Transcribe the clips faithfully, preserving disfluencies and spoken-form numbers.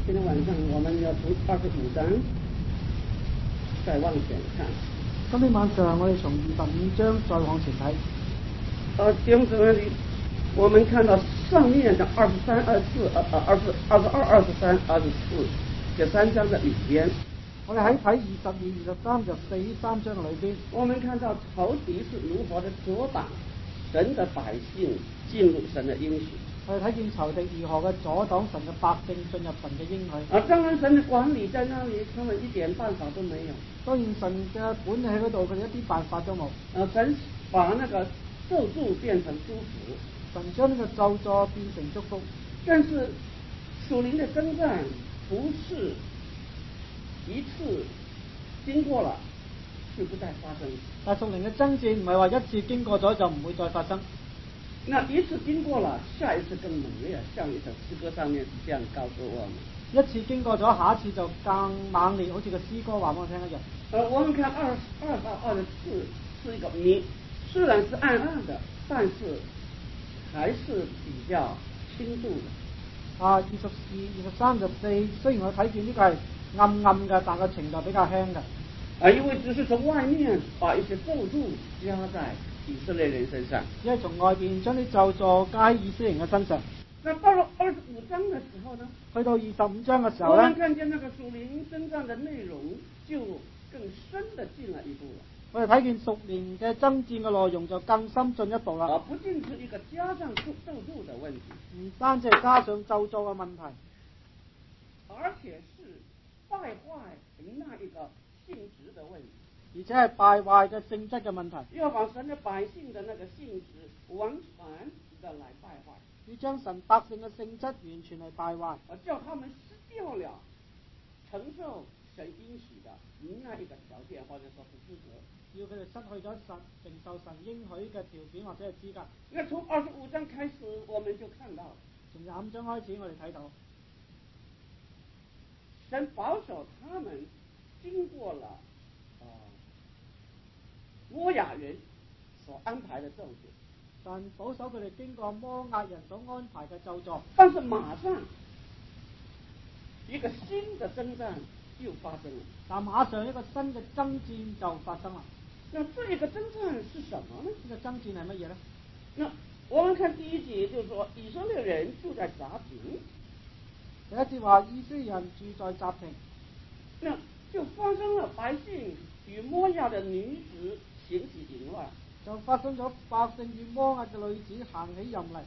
今天晚上我們要從二十五章再往前看。 今天晚上我哋從二十五章再往前睇。 呃，弟兄姊妹，我們看到上面的二十三、二十四、呃呃二十二十二、二十三、二十四這三章的裏邊， 我哋喺睇二十二、二十三、二十四呢三章嘅裏邊， 我們看到仇敵是如何的阻擋神的百姓進入神的應許。 我哋睇見仇敵如何嘅阻擋神嘅百姓進入神嘅應許。 而當然神的管理在那裏，他們一點辦法都沒有。 當然神嘅管理喺嗰度，佢哋一啲辦法都冇。 啊，神把那個咒詛變成祝福， 神將呢個咒詛變成祝福。 但是屬靈的征戰不是一次經過了就不再發生。 但屬靈嘅征戰唔係話一次經過咗就唔會再發生。 那一次經過了，下一次更猛烈，像一首詩歌上面是這樣告訴我們。 一次經過咗，下一次就更猛烈，好似個詩歌話俾我聽一樣。 呃，我們看二十二到二十四是一個明，雖然是暗暗的，但是還是比較輕度的。 啊，二十二、二十三、二十四，雖然我睇見呢個係暗暗嘅，但個程度比較輕嘅。 啊，因為只是從外面把一些咒詛加在以色列人身上， 因為從外邊將啲咒詛加喺以色列人嘅身上。 那到了二十五章嘅時候呢？ 去到二十五章嘅時候咧， 我們看見那個屬靈征戰嘅內容就更深的進了一步了。 我哋睇見屬靈嘅爭戰嘅內容就更深進一步啦。 啊，不僅是一個加上咒詛的問題， 唔單止係加上咒詛嘅問題， 而且是敗壞那一個性質的問題。 而且係敗壞嘅性質嘅問題， 要把神的百姓的那個性質完全的來敗壞， 要將神百姓嘅性質完全嚟敗壞， 而叫他們失掉了承受神應許的那一個條件，或者說是資格， 要佢哋失去咗神承受神應許嘅條件或者係資格。 那從二十五章開始，我們就看到， 從廿五章開始，我哋睇到神保守他們經過了啊。呃摩亞人所安排的咒詛， 神保守佢哋經過摩亞人所安排嘅咒詛， 但是馬上一個新的征戰又發生了。 但馬上一個新嘅爭戰就發生啦。 那這一個征戰是什麼呢？ 呢個爭戰係乜嘢呢？ 那我們看第一節，就是說以色列人住在雜亭。 第一節話以色列人住在雜亭， 那就發生了百姓與摩亞的女子行起淫亂， 就發生咗百姓與摩亞嘅女子行起淫嚟。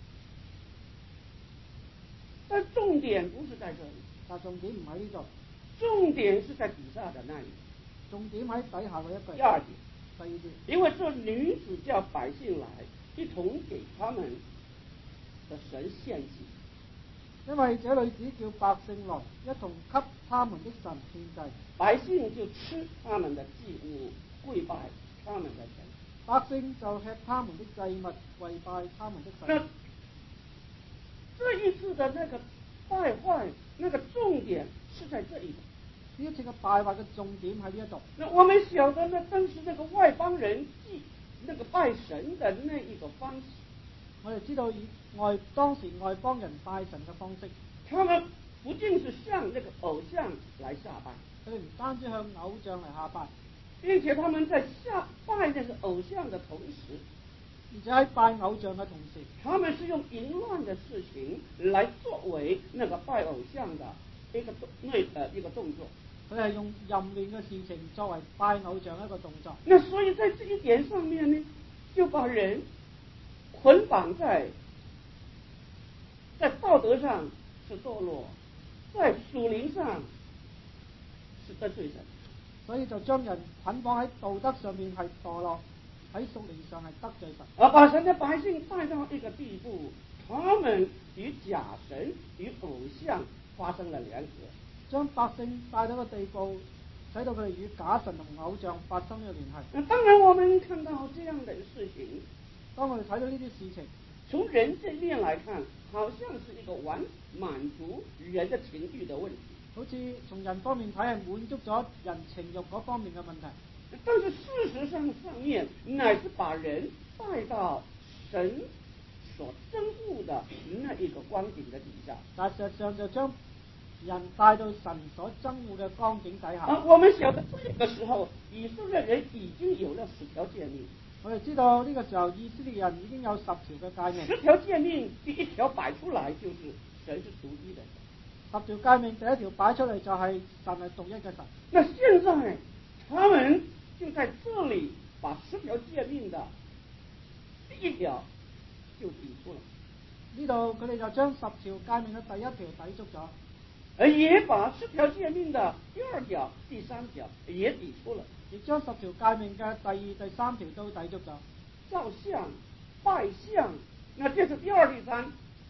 但重點不是在這裡， 但重點唔喺呢度， 重點是在底下的那裡。 重點喺底下嘅一句。 第二節， 第二節， 因為這女子叫百姓來，一同給他們的神獻祭。 因為這女子叫百姓來，一同給他們的神獻祭。百姓百姓就吃他們的祭物，跪拜他們的神。 百姓就吃他們的祭物，跪拜他們的神。 那這一次的那個敗壞，那個重點是在這裡。 呢一次嘅敗壞嘅重點喺呢一度。 那我們曉得呢，當時那個外邦人祭那個拜神的那一個方式， 我哋知道以外當時外邦人拜神嘅方式， 他們不僅是向那個偶像來下拜， 佢哋唔單止向偶像嚟下拜， 並且他們在下拜那個偶像的同時， 而且喺拜偶像嘅同時， 他們是用淫亂的事情來作為那個拜偶像的一個動那呃一個動作。 佢係用淫亂嘅事情作為拜偶像一個動作。 那所以在這一點上面呢，就把人捆綁在在道德上是墮落，在屬靈上是得罪神， 所以就將人捆綁喺道德上面係墮落，喺屬靈上係得罪神， 而把神的百姓帶到一個地步，他們與假神與偶像發生了聯合， 將百姓帶到個地步，使到佢哋與假神同偶像發生呢個聯繫。 那當然我們看到這樣的事情， 當我哋睇到呢啲事情， 從人這面來看，好像是一個完滿足人的情欲的問題， 好似從人方面睇係滿足咗人情欲嗰方面嘅問題。 但是事實上上面乃是把人帶到神所憎惡的那一個光景的底下。 但事實上就將人帶到神所憎惡嘅光景底下。 啊，我們曉得這個時候，以色列人已經有了十條誡命。 我哋知道呢個時候，以色列人已經有十條嘅誡命。 十條誡命第一條擺出來就是神是獨一的。 十條誡命第一條擺出嚟就係神係獨一嘅神。 那現在他們就在這裏把十條誡命的第一條就抵觸了。 呢度佢哋就將十條誡命嘅第一條抵觸咗， 而也把十條誡命的第二條、第三條也抵觸了， 亦將十條誡命嘅第二、第三條都抵觸咗。 造像、拜像，那這是第二、第三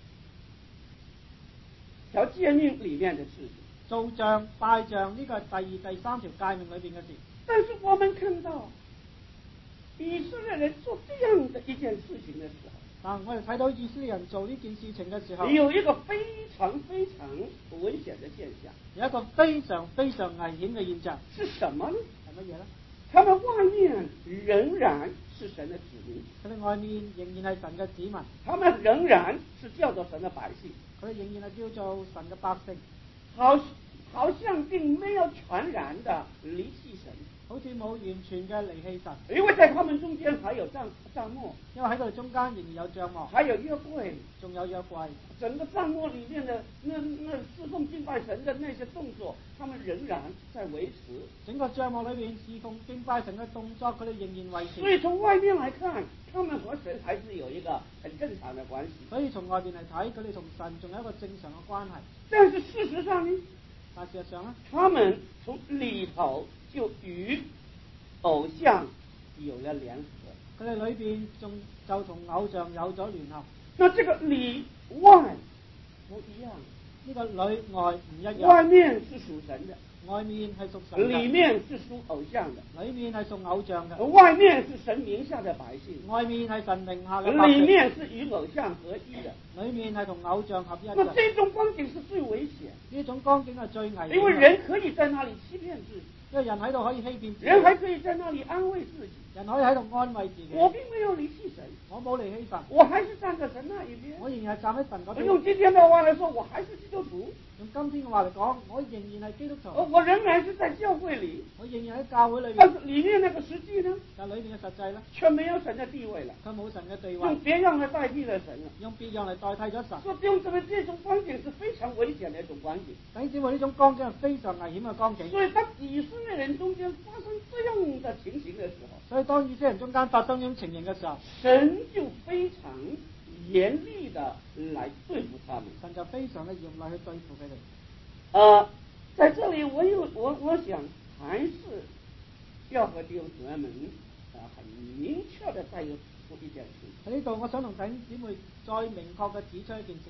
條誡命裏面的事情。 造像、拜像，呢個係第二、第三條誡命裏邊嘅事。 但是我們看到以色列人做這樣的一件事情的時候， 但我哋睇到以色列人做呢件事情嘅時候， 有一個非常非常危險的現象， 有一個非常非常危險嘅現象， 是什麼呢？ 係乜嘢呢？ 他們外面仍然是神的子民， 佢哋外面仍然係神嘅子民， 他們仍然是叫做神的百姓， 佢哋仍然係叫做神嘅百姓， 好好像並沒有全然的離棄神， 好似冇完全嘅離棄神， 因為在他們中間還有帳帳幕， 因為喺佢哋中間仍然有帳幕， 還有約櫃， 仲有約櫃， 整個帳幕裏面的那那侍奉敬拜神的那些動作，他們仍然在維持。 整個帳幕裏邊侍奉敬拜神嘅動作，佢哋仍然維持。 所以從外面來看，他們和神還是有一個很正常的關係。 所以從外邊嚟睇，佢哋同神仲有一個正常嘅關係。 但是事實上呢？ 但事實上呢， 他們從裏頭就與偶像有了聯合。 佢哋裏邊仲就同偶像有咗聯合。 那這個裏外不一樣， 呢個裏外唔一樣。 外面是屬神的， 外面係屬神嘅， 裏面是屬偶像的。 裏面係屬偶像嘅， 外面是神名下的百姓， 外面係神名下嘅百姓， 裏面是與偶像合一的。 裏面係同偶像合一嘅。 那這種光景是最危險， 呢種光景係最危險嘅， 因為人可以在那裏欺騙自己， 因為人喺度可以欺騙自己， 人還可以在那裏安慰自己， 人可以喺度安慰自己。 我並沒有離棄神， 我冇離棄神， 我還是站在神那一邊， 我仍然係站喺神嗰邊。 用今天的話來說，我還是基督徒。 用今天嘅話嚟講，我仍然係基督徒， 我仍然是在教會裏， 我仍然喺教會裏面。 但是裏面那個實際呢？ 但裏面嘅實際呢， 卻沒有神的地位了， 佢冇神嘅地位， 用別樣來代替了神了， 用別樣嚟代替咗神。 所以用這個這種光景是非常危險的一種光景。 弟兄姊妹，呢種光景係非常危險嘅光景。 所以當以色列人中間發生這樣的情形的時候， 所以當以色列人中間發生呢種情形嘅時候， 神就非常嚴厲的來對付他們， 神就非常的嚴厲去對付佢哋。 呃，在這裏我有我我想還是要和弟兄姊妹們啊很明確的再有說一件事。 喺呢度，我想同弟兄姊妹再明確嘅指出一件事。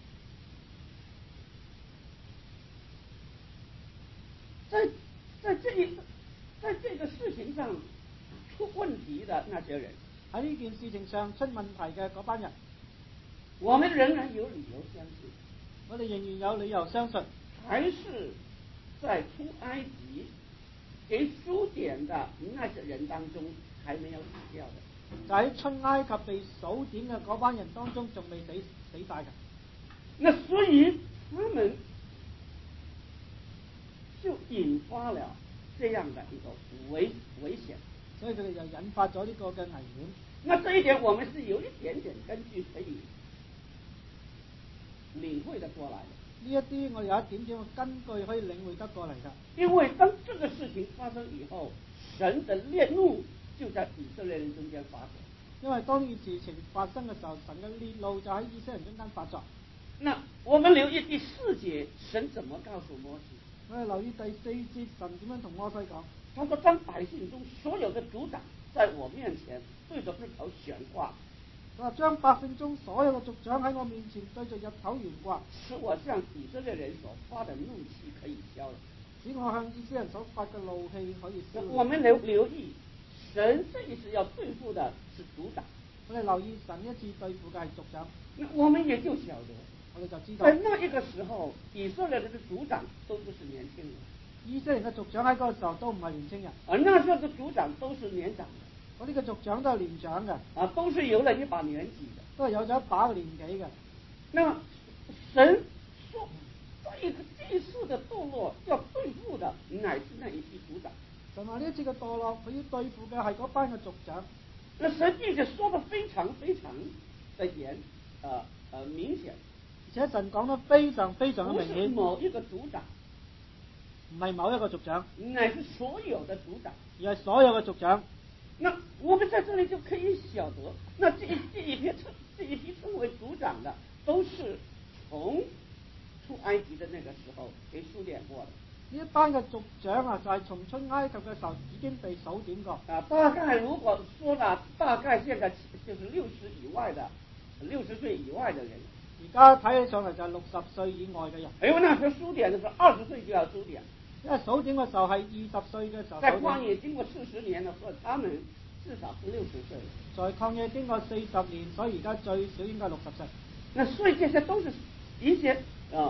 在在這一在這個事情上出問題的那些人， 喺呢件事情上出問題嘅嗰班人， 我們仍然有理由相信， 我哋仍然有理由相信， 還是在出埃及給數點的那些人當中還沒有死掉的， 就喺出埃及被數點嘅嗰班人當中仲未死死晒嘅。 那所以他們就引發了這樣的一個危危險， 所以佢哋就引發咗呢個嘅危險。 那這一點我們是有一點點根據可以領會得過來的。 呢一啲我哋有一點點嘅根據可以領會得過嚟㗎。 因為當這個事情發生以後，神的烈怒就在以色列人中間發作。 因為當呢件事情發生嘅時候，神嘅烈怒就喺以色列人中間發作。 那我們留意第四節，神怎麼告訴摩西？ 我哋留意第四節，神點樣同摩西講？ 他說：當百姓中所有的族長在我面前對着日頭懸掛， 佢話將百姓中所有嘅族長喺我面前對着日頭懸掛， 使我向以色列人所發的怒氣可以消了。 使我向以色列人所發嘅怒氣可以消。 我們留留意，神這一次要對付的是族長。 我哋留意神一次對付嘅係族長。 那我們也就曉得， 我哋就知道， 在那一個時候，以色列人的族長都不是年輕人。 以色列人嘅族長喺嗰個時候都唔係年輕人， 而那時候的族長都是年長的， 嗰啲嘅族長都係年長嘅， 啊，都是有了一把年紀的， 都係有咗一把嘅年紀嘅。 那麼神說，這個這这一次的堕落要对付的乃是那一批族长。 神話呢一次嘅墮落，佢要對付嘅係嗰班嘅族長。 那神並且說得非常非常的嚴，呃呃明顯， 而且神講得非常非常嘅明顯， 不是某一個族長， 唔係某一個族長， 乃是所有的族長， 而係所有嘅族長。 那我們在這裡就可以曉得，那這一這一批稱這一批稱為族長的，都是從出埃及的那個時候給數點過的。 呢一班嘅族長啊，就係從出埃及嘅時候已經被數點過。 啊，大概如果說呢，大概現在就是六十以外的，六十歲以外的人。 而家睇起上嚟就係六十歲以外嘅人。 因為那時候數點的時候，二十歲就要數點。 因為數點嘅時候係二十歲嘅時候。 在曠野經過四十年的時候，他們至少是六十歲。 在曠野經過四十年，所以而家最少應該六十歲。 那所以這些都是一些啊。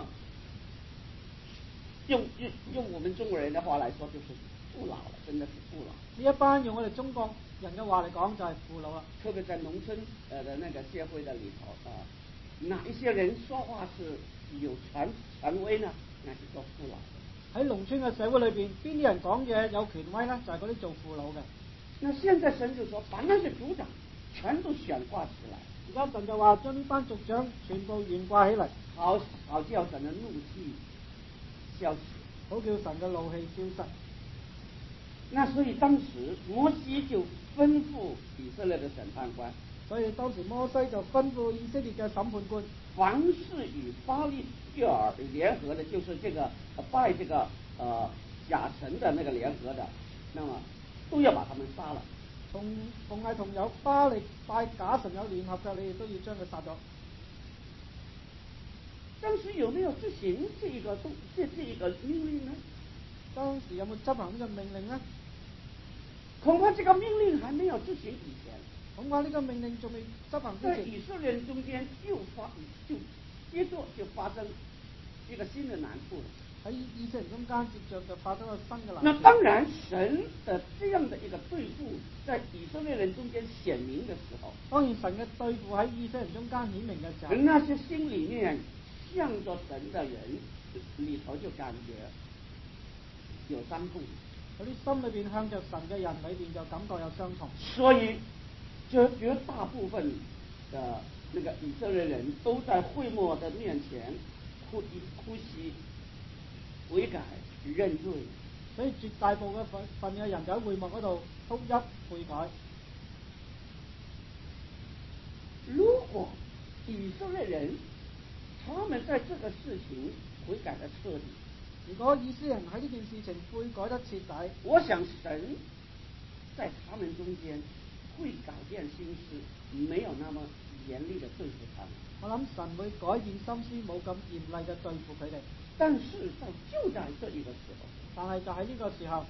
用用用我們中國人的話來說，就是父老了，真的是父老。 呢一班用我哋中國人嘅話嚟講，就係父老啦。 特別在農村呃的那個社會的裏頭啊，哪一些人說話是有權權威呢？那是做父老。 喺農村嘅社會裏邊，邊啲人講嘢有權威呢？就係嗰啲做父老嘅。 那現在神就說，把那些族長全都懸掛起來。 而家神就話將呢班族長全部懸掛起嚟， 好好叫神嘅怒氣消失， 好叫神嘅怒氣消失。 那所以當時摩西就吩咐以色列的審判官， 所以當時摩西就吩咐以色列嘅審判官， 凡是與巴力薛爾聯合的，就是這個拜這個呃假神的那個聯合的，那麼都要把他們殺了。 同同係同有巴力拜假神有聯合嘅，你哋都要將佢殺咗。 當時有沒有執行這一個動這這一個命令呢？ 當時有冇執行呢個命令呢？ 恐怕這個命令還沒有執行以前， 恐怕呢個命令仲未執行之前， 在以色列人中間就發就接着就發生一個新的難處了。 喺以色列人中間接着就發生咗新嘅難處。 那當然，神的這樣的一個對付，在以色列人中間顯明的時候， 當然神嘅對付喺以色列人中間顯明嘅時候， 那些心裏面向着神的人裏頭就感覺有傷痛， 嗰啲心裏邊向着神嘅人裏邊就感覺有傷痛。 所以絕絕大部分的那個以色列人都在會幕的面前哭哭泣、悔改、認罪。 所以絕大部分份嘅人就喺會幕嗰度哭泣悔改。 如果以色列人他們在這個事情悔改得徹底， 如果以色列人喺呢件事情悔改得徹底， 我想神在他們中間會改變心思，沒有那麼嚴厲的對付他們。 我諗神會改變心思，冇咁嚴厲嘅對付佢哋。 但是在就在這一個時候， 但係就喺呢個時候，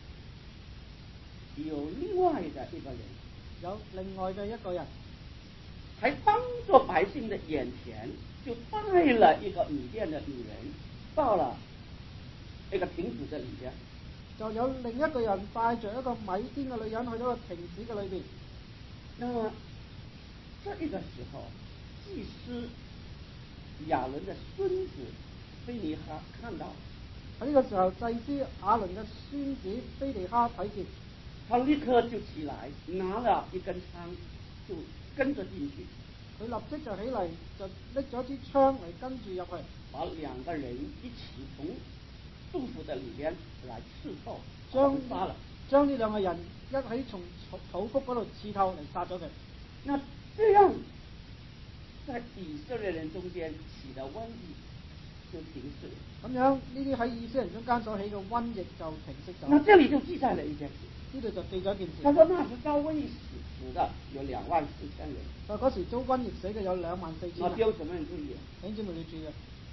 有另外的一個人， 有另外嘅一個人， 喺當着百姓的眼前，就帶了一個米甸的女人到了一個亭子的裏邊， 就有另一個人帶着一個米甸嘅女人去到個亭子嘅裏邊。 那麼這一個時候，祭司亞倫的孫子非尼哈看到， 喺呢個時候，祭司亞倫嘅孫子非尼哈睇見， 他立刻就起來，拿了一根槍，就跟着進去。 佢立即就起嚟，就拎咗支槍嚟跟住入去， 把兩個人一起從杜甫的裏邊來刺透， 將殺了。 將呢兩個人一起從土谷嗰度刺透嚟殺咗佢。 那這樣，在以色列人中間起的瘟疫就停止了。 咁樣呢啲喺以色列人中間所起嘅瘟疫就停息咗。 那這裡就記載了一件事， 呢度就記咗一件事。 他說那時遭瘟疫死死的有兩萬四千人。 但嗰時遭瘟疫死嘅有兩萬四千人。 那丟什麼人注意？ 弟兄姊妹要注意，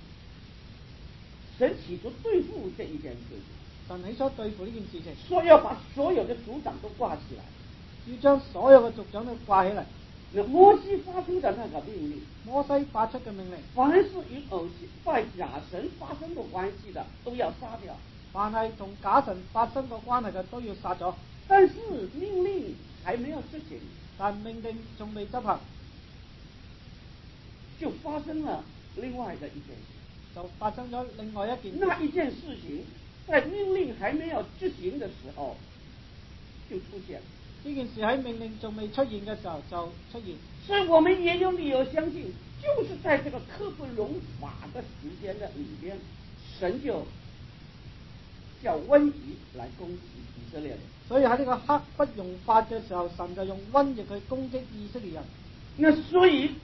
神起初對付這一件事情， 神起初對付呢件事情， 說要把所有的族長都掛起來， 要將所有嘅族長都掛起嚟。 那摩西發出的那個命令， 摩西發出嘅命令， 凡是與偶像拜假神發生過關係的，都要殺掉。 凡係同假神發生過關係嘅，都要殺咗。 但是命令還沒有執行， 但命令仲未執行， 就發生了另外的一件事。 就發生咗另外一件事。 那一件事情在命令還沒有執行的時候就出現。 呢件事喺命令仲未出現嘅時候就出現。 所以我們也有理由相信，就是在這個刻不容緩的時間的裏邊，神就叫瘟疫來攻擊以色列人。 所以喺呢個刻不容緩嘅時候，神就用瘟疫去攻擊以色列人。 那所以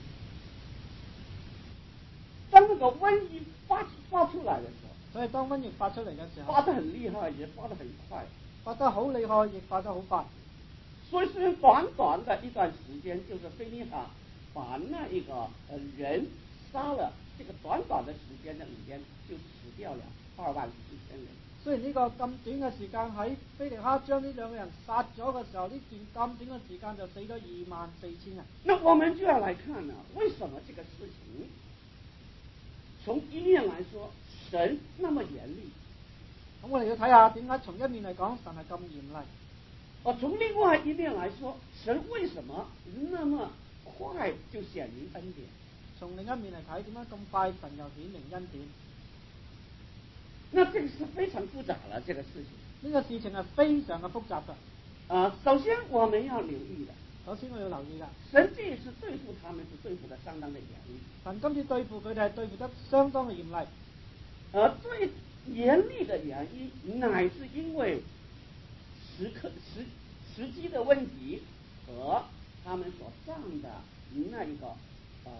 當那個瘟疫發發出來的時候， 所以當瘟疫發出嚟嘅時候， 發得很厲害，也發得很快， 發得好厲害，亦發得好快。 所以雖然短短的一段時間，就是非尼哈把那一個人殺了，這個短短的時間的裏邊就死掉了二萬四千人。 雖然呢個咁短嘅時間喺非尼哈將呢兩個人殺咗嘅時候，呢段咁短嘅時間就死咗二萬四千人。 那我們就要來看呢，為什麼這個事情從一面來說，神那麼嚴厲？ 咁我哋要睇下點解從一面嚟講，神係咁嚴厲。 而從另外一面來說，神為什麼那麼快就顯明恩典？ 從另一面嚟睇，點解咁快神又顯明恩典？ 那這個是非常複雜了，這個事情。 呢個事情係非常嘅複雜嘅。 啊，首先我們要留意的， 首先我要留意嘅， 神這一次對付他們是對付得相當的嚴厲。 神今次對付佢哋係對付得相當嘅嚴厲。 而最嚴厲的原因，乃是因為時刻時時機的問題和他們所站的那一個啊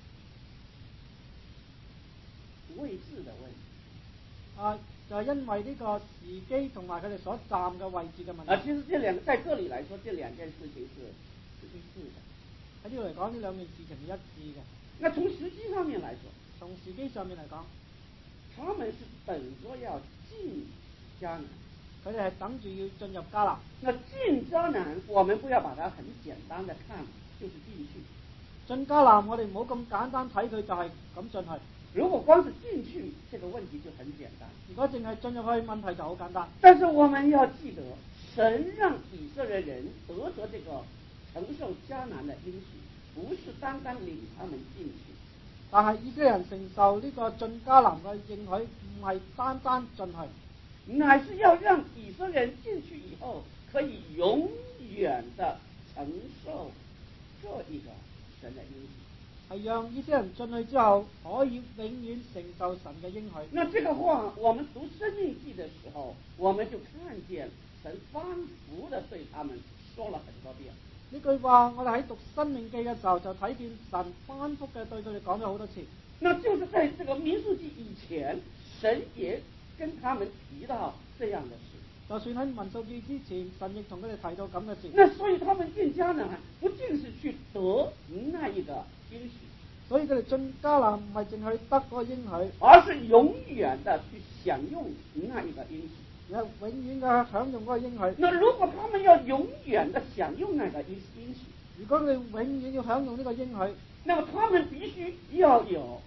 位置的問題。 啊，就係因為呢個時機同埋佢哋所站嘅位置嘅問題。 啊，其實這兩個在這裡來說，這兩件事情是是一致的。 喺呢度嚟講，呢兩件事情係一致嘅。 那從時機上面來說， 從時機上面嚟講， 他們是等着要進迦南， 佢哋係等住要進入迦南。 那進迦南，我們不要把它很簡單的看，就是進去。 進迦南，我哋唔好咁簡單睇佢，就係咁進去。 如果光是進去，這個問題就很簡單。 如果淨係進入去，問題就好簡單。 但是我們要記得，神讓以色列人得着這個承受迦南的應許，不是單單領他們進去。 但係以色列人承受呢個進迦南嘅應許，唔係單單進去， 乃是要讓以色列人進去以後，可以永遠的承受這一個神的應許。 係讓以色列人進去之後，可以永遠承受神嘅應許。 那這個話，我們讀申命記的時候，我們就看見神反覆的對他們說了很多遍。 呢句話，我哋喺讀申命記嘅時候就睇見神反覆嘅對佢哋講咗好多次。 那就是在這個民數記以前，神也跟他們提到這樣的事。 就算喺民數記之前，神亦同佢哋提到咁嘅事。 那所以他們進迦南，不淨是去得那一個應許， 所以佢哋進迦南唔係淨係得嗰個應許， 而是永遠的去享用那一個應許。 而係永遠嘅享用嗰個應許。 那如果他們要永遠的享用那個應應許， 如果佢哋永遠要享用呢個應許， 那麼他們必須要有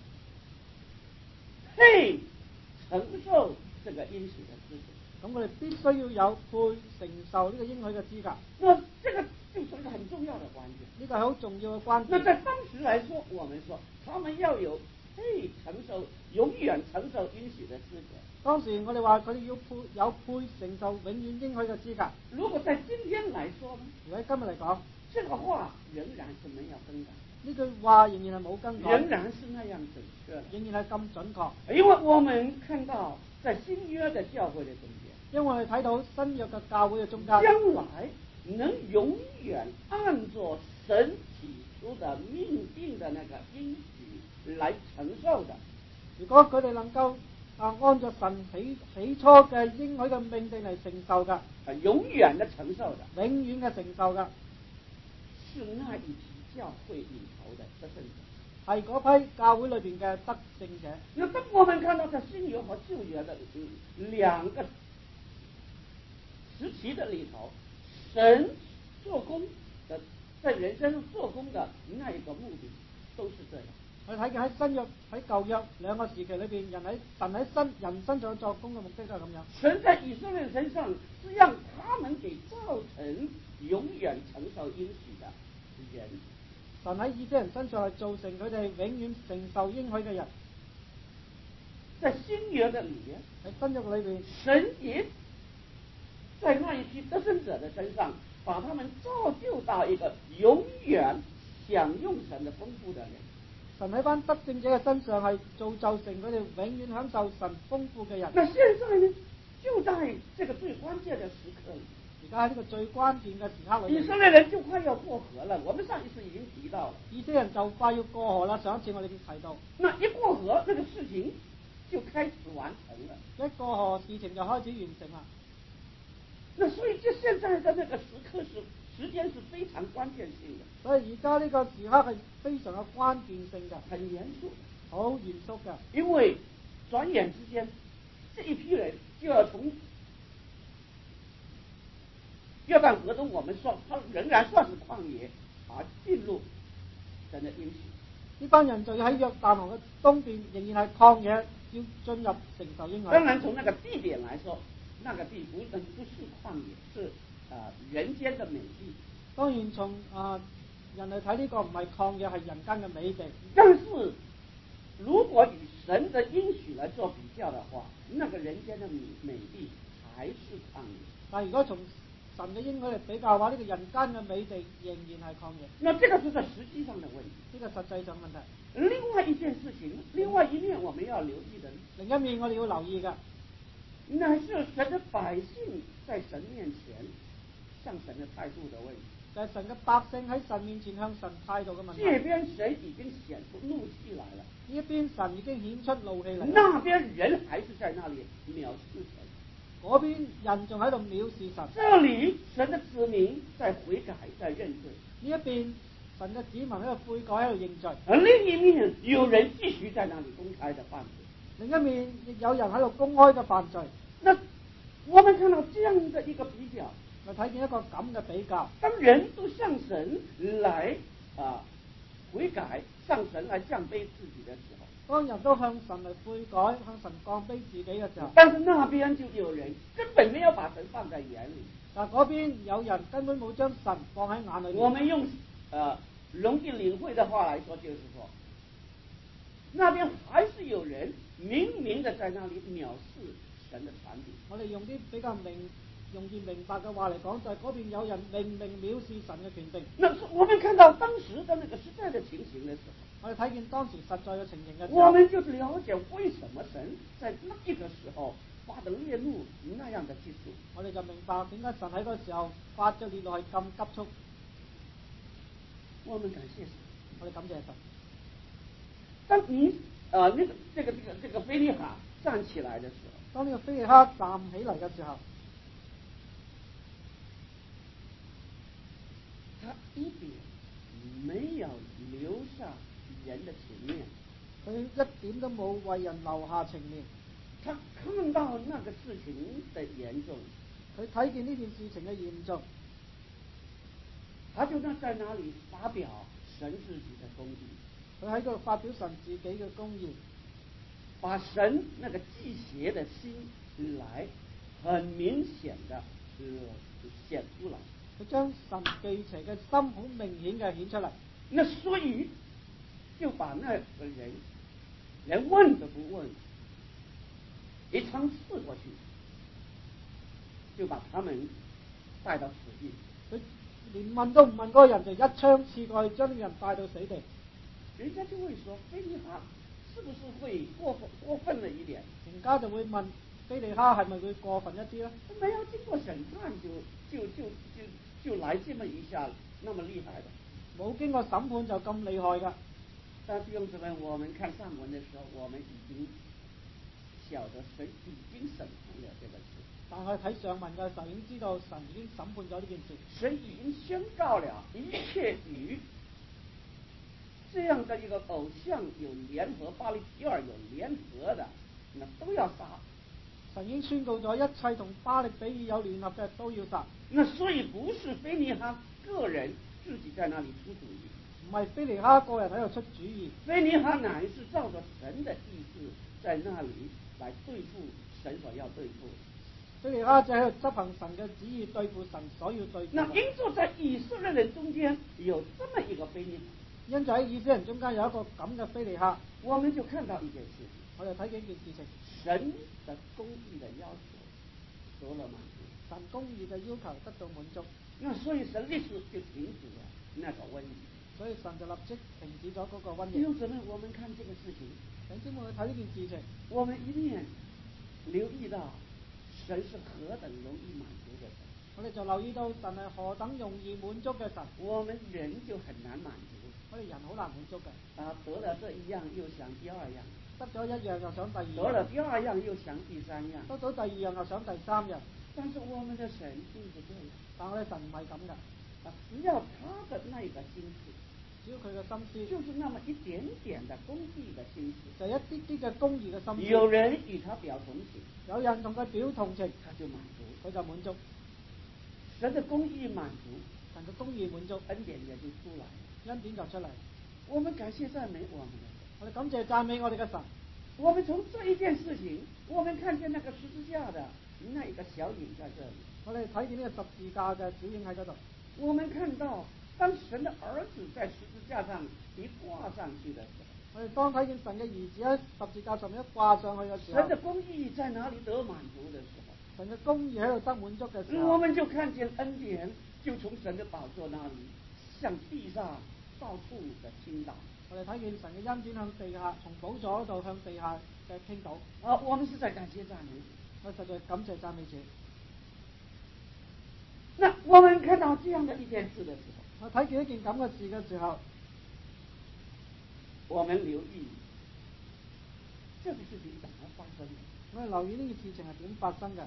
配承受這個應許的資格。 咁佢哋必須要有配承受呢個應許嘅資格。 那這個就是一個很重要的關鍵。 呢個係好重要嘅關鍵。 那在當時來說，我們說他們要有配承受、永遠承受應許的資格。 當時我哋話佢哋要配有配承受永遠應許嘅資格。 如果在今天來說呢？ 如果喺今日嚟講， 這個話仍然是沒有更改。 呢句話仍然係冇更改， 仍然是那樣準確的， 仍然係咁準確。 因為我們看到在新約的教會的中間， 因為我哋睇到新約嘅教會嘅中間， 將來能永遠按照神起初的命定的那個應許來承受的， 如果佢哋能夠啊按照神起起初嘅應許嘅命定嚟承受嘅， 啊永遠的承受的， 永遠嘅承受嘅， 是那一批教會裏頭的得勝者， 係嗰批教會裏邊嘅得勝者。 那當我們看到在新約和舊約的兩個時期的裏頭，神做工的在人生做工的那一個目的都是這樣。 我哋睇見喺新約喺舊約兩個時期裏邊，人喺神喺身人身上作工嘅目的都係咁樣。 神在以色列人身上是讓他們給造成永遠承受應許的人。 神喺以色列人身上係造成佢哋永遠承受應許嘅人。 在新約的裏邊， 喺新約裏邊， 神也在那一批得勝者的身上，把他們造就到一個永遠享用神的豐富的人。 神喺班得勝者嘅身上係造就成佢哋永遠享受神豐富嘅人。 那現在呢，就在這個最關鍵的時刻裏， 而家喺呢個最關鍵嘅時刻裏， 以色列人就快要過河了。我們上一次已經提到了， 以色列人就快要過河啦。上一次我哋已經提到， 那一過河，那個事情就開始完成了。 一過河，事情就開始完成啦。 那所以，這現在的那個時刻是時間是非常關鍵性的。 所以而家呢個時刻係非常嘅關鍵性嘅， 很嚴肅， 好嚴肅嘅。因為轉眼之間，這一批人就要從約旦河中，我們說它仍然算是曠野，而進入神的應許。 呢班人就要喺約旦河嘅東邊，仍然係曠野，要進入承受應許。 當然，從那個地點來說，那個地不能不是曠野，是啊、呃、人間的美地。 當然從啊、呃、人嚟睇呢個唔係曠野，係人間嘅美地。 但是如果與神的應許來做比較的話，那個人間的美美地還是曠野。 但如果從神嘅應許嚟比較嘅話，呢、這個人間嘅美地仍然係曠野。 那這個是在實際上的問題， 呢個實際上問題。 另外一件事情，另外一面我們要留意的， 另一面我哋要留意嘅， 那是神的百姓在神面前向神的態度的問題。 就係神嘅百姓喺神面前向神態度嘅問題。 這邊神已經顯出怒氣來了， 呢一邊神已經顯出怒氣嚟。 那邊人還是在那裏藐視神， 嗰邊人仲喺度藐視神。 這裏神的子民在悔改，在認罪。 呢一邊神嘅子民喺度悔改，喺度認罪。 而另一面有人繼續在那裏公開的犯罪。 另一面亦有人喺度公開嘅犯罪。 那我們看到這樣的一個比較， 我睇見一個咁嘅比較。 當人都向神來啊悔改，向神來降卑自己的時候， 當人都向神嚟悔改，向神降卑自己嘅時候， 但是那邊就有人根本沒有把神放在眼裏。 但嗰邊有人根本冇將神放喺眼裏面。 我們用呃容易領會的話來說，就是說，那邊還是有人明明的在那裏藐視神的產品。 我哋用啲比較明容易明白嘅話嚟講，就係嗰邊有人明明藐視神嘅權柄。 那我們看到當時的那個實在的情形的時候， 我哋睇見當時實在嘅情形嘅時候， 我們就了解為什麼神在那一個時候發的烈怒那樣的急速。 我哋就明白點解神喺嗰個時候發嘅烈怒係咁急速。 我們感謝神， 我哋感謝神。 當你啊、呃，那個這個這個這個非尼哈站起來的時候， 當呢個非尼哈站起嚟嘅時候， 他一點沒有留下人的情面， 佢一點都冇為人留下情面。 他看到那個事情的嚴重， 佢睇見呢件事情嘅嚴重， 他就在在那裏發表神自己的公義。 佢喺度發表神自己嘅公義， 把神那個忌邪的心來很明顯的呃顯出來。 佢將神忌邪嘅心好明顯嘅顯出嚟。 那所以就把那個人連問都不問，一槍刺過去，就把他們帶到死地。 佢連問都唔問嗰個人，就一槍刺過去，將啲人帶到死地。 人家就會說，非尼哈是不是會過分過分了一點？ 人家就會問，非尼哈係咪會過分一啲咧？ 他沒有經過審判就就就就就來這麼一下，那麼厲害的。 冇經過審判就咁厲害噶。 但弟兄姊妹，我們看上文的時候，我們已經曉得神已經審判了這個事。 但係睇上文嘅時候，已經知道神已經審判咗呢件事。 神已經宣告了一切與這樣的一個偶像有聯合，巴力毗珥有聯合的，那都要殺。 神已經宣告咗一切同巴力毗珥有聯合嘅都要殺。 那所以不是非尼哈個人自己在那裏出主意， 唔係非尼哈個人喺度出主意。 非尼哈乃是照着神的意志在那裏來對付神所要對付。 非尼哈就喺度執行神嘅旨意，對付神所要對付。 那因着在以色列人中間有這麼一個非尼哈， 因就喺以色列人中間有一個咁嘅非尼哈， 我們就看到一件事情， 我哋睇幾件事情， 神的公義的要求得了滿足， 神公義嘅要求得到滿足， 那所以神立時就停止了那個瘟疫， 所以神就立即停止咗嗰個瘟疫。 弟兄姊妹，我們看這個事情， 弟兄姊妹去睇呢件事情， 我們一面留意到神是何等容易滿足的神， 我哋就留意到神係何等容易滿足嘅神， 我們人就很難滿足， 我哋人好難滿足嘅。 啊，得了這一樣又想第二樣， 得咗一樣又想第二樣， 得了第二樣又想第三樣， 得到第二樣又想第三樣。 但是我們的神並不這樣， 但係我哋神唔係咁嘅， 啊，只要他的那個心思， 只要佢嘅心思， 就是那麼一點點的公義的心思， 就一啲啲嘅公義嘅心思。 有人與他表同情， 有人同佢表同情， 他就滿足， 佢就滿足。 神的公義滿足， 神嘅公義滿足， 恩典也就出來， 恩典就出嚟。 我們感謝讚美我們的神， 我哋感謝讚美我哋嘅神。 我們從這一件事情，我們看見那個十字架的那一個小影在這裏， 我哋睇見呢個十字架嘅小影喺嗰度。 我們看到當神的兒子在十字架上被掛上去的時候， 我哋當睇見神嘅兒子喺十字架上面一掛上去嘅時候， 神的公義在哪裏得滿足的時候， 神嘅公義喺度得滿足嘅時候， 我們就看見恩典就從神的寶座那裏向地上到處的傾倒。 我哋睇見神嘅恩典向地下，從寶座嗰度向地下嘅傾倒。 啊，我們是在感謝讚美， 我實在感謝讚美主。 那我們看到這樣的一件事的時候， 我睇見一件咁嘅事嘅時候， 我們留意這個事情怎麼發生的。 我哋留意呢件事情係點發生嘅。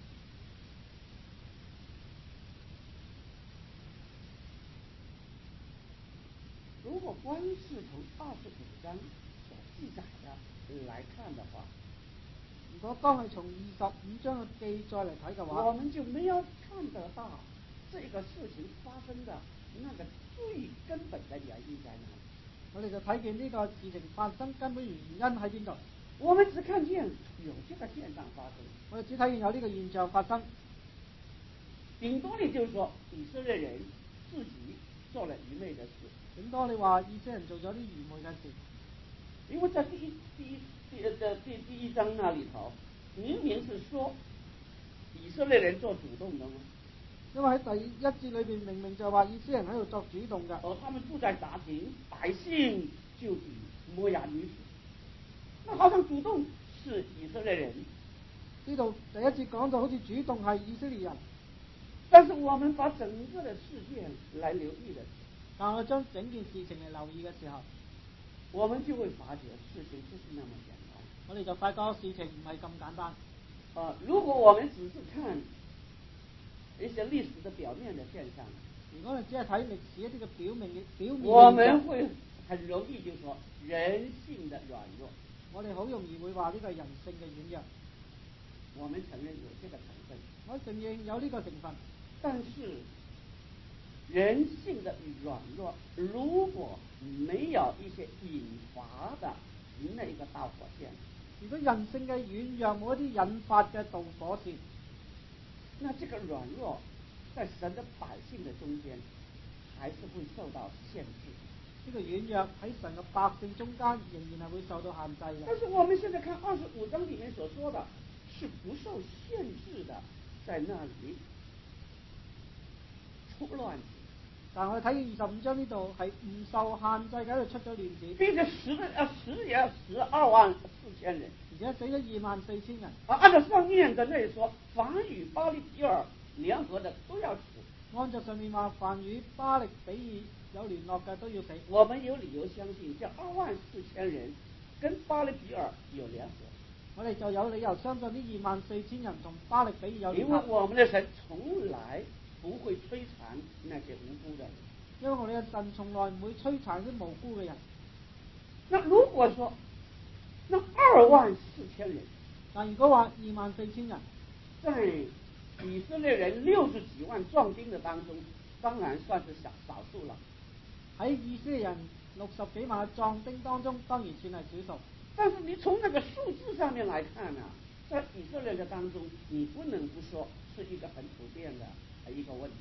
如果光是從二十五章所記載的來看的話， 如果當係從二十五章嘅記載嚟睇嘅話， 我們就沒有看得到這個事情發生的那個最根本的原因在哪裡。 我哋就睇見呢個事情發生根本原因喺邊度。 我們只看見有這個現象發生， 我哋只睇見有呢個現象發生。 頂多你就是說以色列人自己做了愚昧的事。 頂多你話以色列人做咗啲愚昧嘅事， 因為在第一第一第的第第一章那裏頭，明明是說以色列人做主動的嘛。 因為喺第一節裏邊明明就話以色列人喺度作主動嘅。 而他們住在雜境，百姓就以摩押女子，那好像主動是以色列人。 呢度第一節講到好似主動係以色列人， 但是我們把整個的事件來留意的時候， 但我將整件事情嚟留意嘅時候， 我們就會發覺事情不是那麼簡單。 我哋就發覺事情唔係咁簡單。 啊，如果我們只是看一些歷史的表面的現象， 如果你只係睇歷史一啲嘅表面嘅表面， 我們會很容易就說人性的軟弱。 我哋好容易會話呢個人性嘅軟弱。 我們承認有這個成分， 我承認有呢個成分， 但是人性的軟弱如果沒有一些引發的那個導火線， 如果人性嘅軟弱冇一啲引發嘅導火線， 那這個軟弱在神的百姓的中間還是會受到限制。 呢個軟弱喺神嘅百姓中間仍然係會受到限制嘅。 但是我們現在看二十五章裏面所說的是不受限制的，在那裏出亂子。 但係我哋睇二十五章呢度係唔受限制嘅，喺度出咗亂子， 並且死了啊死也要死二萬四千人， 而且死咗二萬四千人。 啊，按照上面的那說，凡與巴力比爾聯合的都要死。 按照上面話，凡與巴力比爾有聯絡嘅都要死。 我們有理由相信，這二萬四千人跟巴力比爾有聯合。 我哋就有理由相信呢二萬四千人同巴力比爾有聯合。 因為我們的神從來不會摧殘那些無辜的人。 因為我哋嘅神從來唔會摧殘啲無辜嘅人。 那如果說，那二萬四千人， 但如果話二萬四千人， 在以色列人六十幾萬壯丁的當中，當然算是少少數了。 喺以色列人六十幾萬嘅壯丁當中，當然算係少數。 但是你從那個數字上面來看呢、啊，在以色列的當中，你不能不說是一個很普遍的一個問題。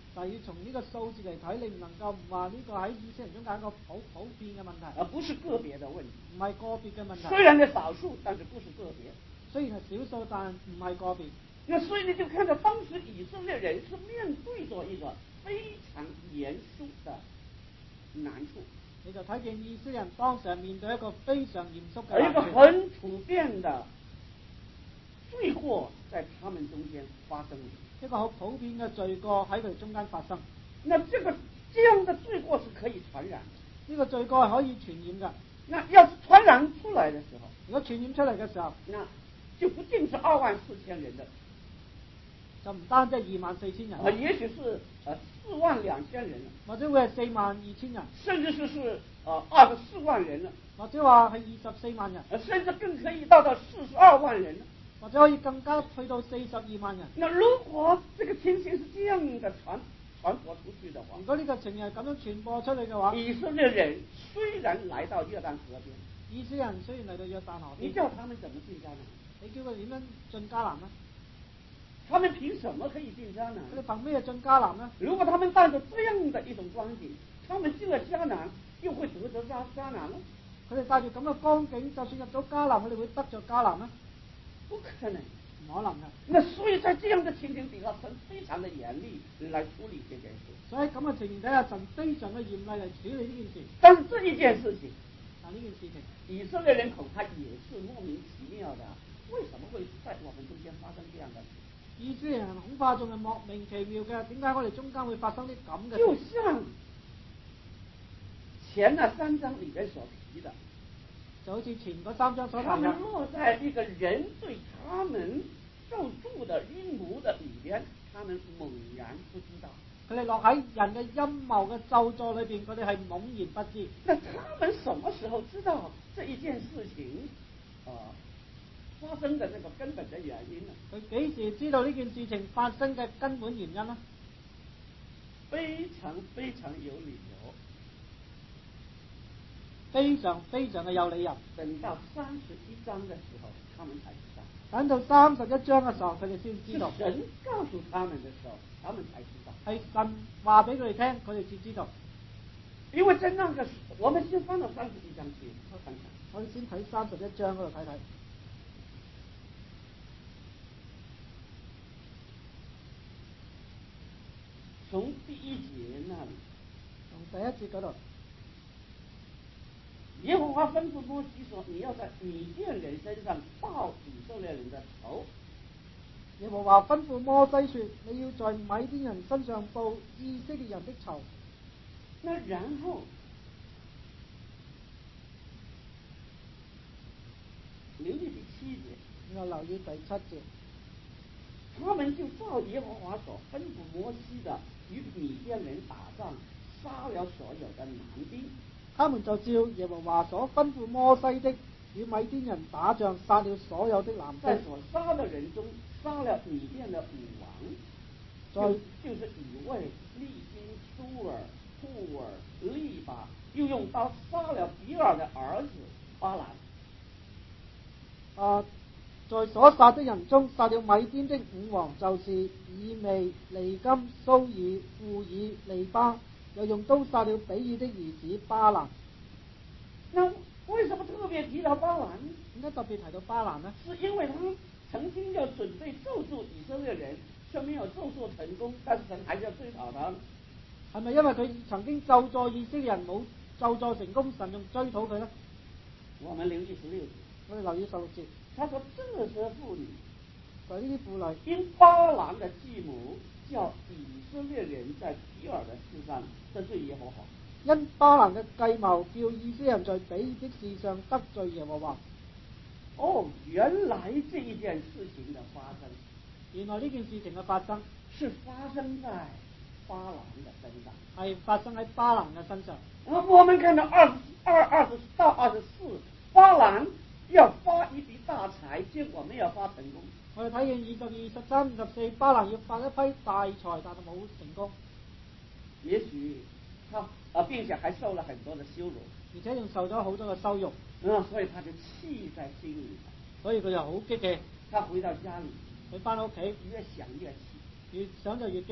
但係要從呢個數字嚟睇，你唔能夠唔話呢個喺以色列人中間一個普普遍嘅問題， 而不是個別的問題。 唔係個別嘅問題。 雖然係少數，但是不是個別。 雖然係少數，但唔係個別。 那所以你就看到當時以色列人是面對着一個非常嚴肅的難處。 你就睇見以色列人當時係面對一個非常嚴肅嘅而一個很普遍的罪過在他們中間發生， 一個好普遍嘅罪過喺佢哋中間發生。 那這個這樣的罪過是可以傳染的， 呢個罪過係可以傳染嘅。 那要是傳染出來的時候， 如果傳染出嚟嘅時候， 那就不定是二萬四千人的， 就唔單止係二萬四千人， 啊，也許是呃四萬兩千人了， 或者會係四萬二千人， 甚至是是呃二十四萬人了， 或者話係二十四萬人， 甚至更可以到到四十二萬人了， 或者可以更加去到四十二萬人。 那如果這個情形是這樣的傳傳播出去的話， 如果呢個情形係咁樣傳播出去嘅話， 以色列人雖然來到約旦河邊， 以色列人雖然嚟到約旦河邊， 你叫他們怎麼進迦南？ 你叫佢點樣進迦南呢？ 他們憑什麼可以進迦南？ 佢哋憑咩進迦南呢？ 如果他們帶着這樣的一種光景，他們進了迦南，又會得着迦迦南呢？ 佢哋帶住咁嘅光景，就算入咗迦南，佢哋會得着迦南呢？ 不可能， 唔可能嘅。 那所以在這樣的情形底下，神非常的嚴厲來處理這件事。 所以咁嘅情形底下，神非常嘅嚴厲嚟處理呢件事。 但是這一件事情， 但呢件事情， 以色列人恐怕也是莫名其妙的，為什麼會在我們中間發生這樣的事？ 以色列人恐怕仲係莫名其妙嘅，點解我哋中間會發生啲咁嘅事？ 就像前那三章裏面所提的， 就好似前嗰三章所提他們嘅， 落在一個人對他們咒詛的陰謀的裏邊，他們猛然不知道。 佢哋落喺人嘅陰謀嘅咒詛裏邊，佢哋係懵然不知。 那他們什麼時候知道這一件事情啊、呃、發生的那個根本的原因呢？ 佢幾時知道呢件事情發生嘅根本原因呢？ 非常非常有理由， 非常非常嘅有理由。 等到三十一章嘅時候，他們才知道。 等到三十一章嘅時候，佢哋先知道。 是神告訴他們嘅時候，他們才知道。 係神話俾佢哋聽，佢哋先知道。 因為在那個時候，我們先翻到三十一章去看看。 我哋先睇三十一章嗰度睇睇。 從第一節那裏， 從第一節嗰度， 耶和華吩咐摩西說：你要在米甸人身上報以色列人的仇。 耶和華吩咐摩西說：你要在米甸人身上報以色列人的仇。 那然後留意第七節， 然後留意第七節， 他們就照耶和華所吩咐摩西的，與米甸人打仗，殺了所有的男丁。 他們就照耶和華所吩咐摩西的，與米甸人打仗，殺了所有的男丁。 在所殺的人中，殺了米甸的五王，就就是以衛、利賓、蘇爾、戶爾、利巴，又用刀殺了比爾的兒子巴蘭。 啊，在所殺的人中，殺了米甸的五王，就是以未、利金、蘇爾、戶爾、利巴，又用刀殺了比爾的兒子巴蘭。 那為什麼特別提到巴蘭？ 點解特別提到巴蘭呢？ 是因為他曾經要準備咒詛以色列人，卻沒有咒詛成功，但是神還是要追討他。 係咪因為佢曾經咒詛以色列人冇咒詛成功，神仲追討佢呢？ 我們留意十六節， 我哋留意十六節， 他說：這些婦女， 就係呢啲婦女， 因巴蘭的繼母叫以色列人在比爾的事上得罪耶和華。 因巴蘭嘅計謀叫以色列人在比爾的事上得罪耶和華。 哦，原來這一件事情的發生， 原來呢件事情嘅發生是發生在巴蘭的身上， 係發生喺巴蘭嘅身上。 啊，我們看到二十二、二十到二十四，巴蘭要發一筆大財，結果沒有發成功。 我哋睇見二十二、二十三、二十四，巴蘭要發一批大財，但係冇成功。 也許他啊，並且還受了很多的羞辱， 而且仲受咗好多嘅羞辱。 嗯，所以他就氣在心裏， 所以佢就好激氣。 他回到家裏， 佢翻到屋企， 越想越氣， 越想就越激氣。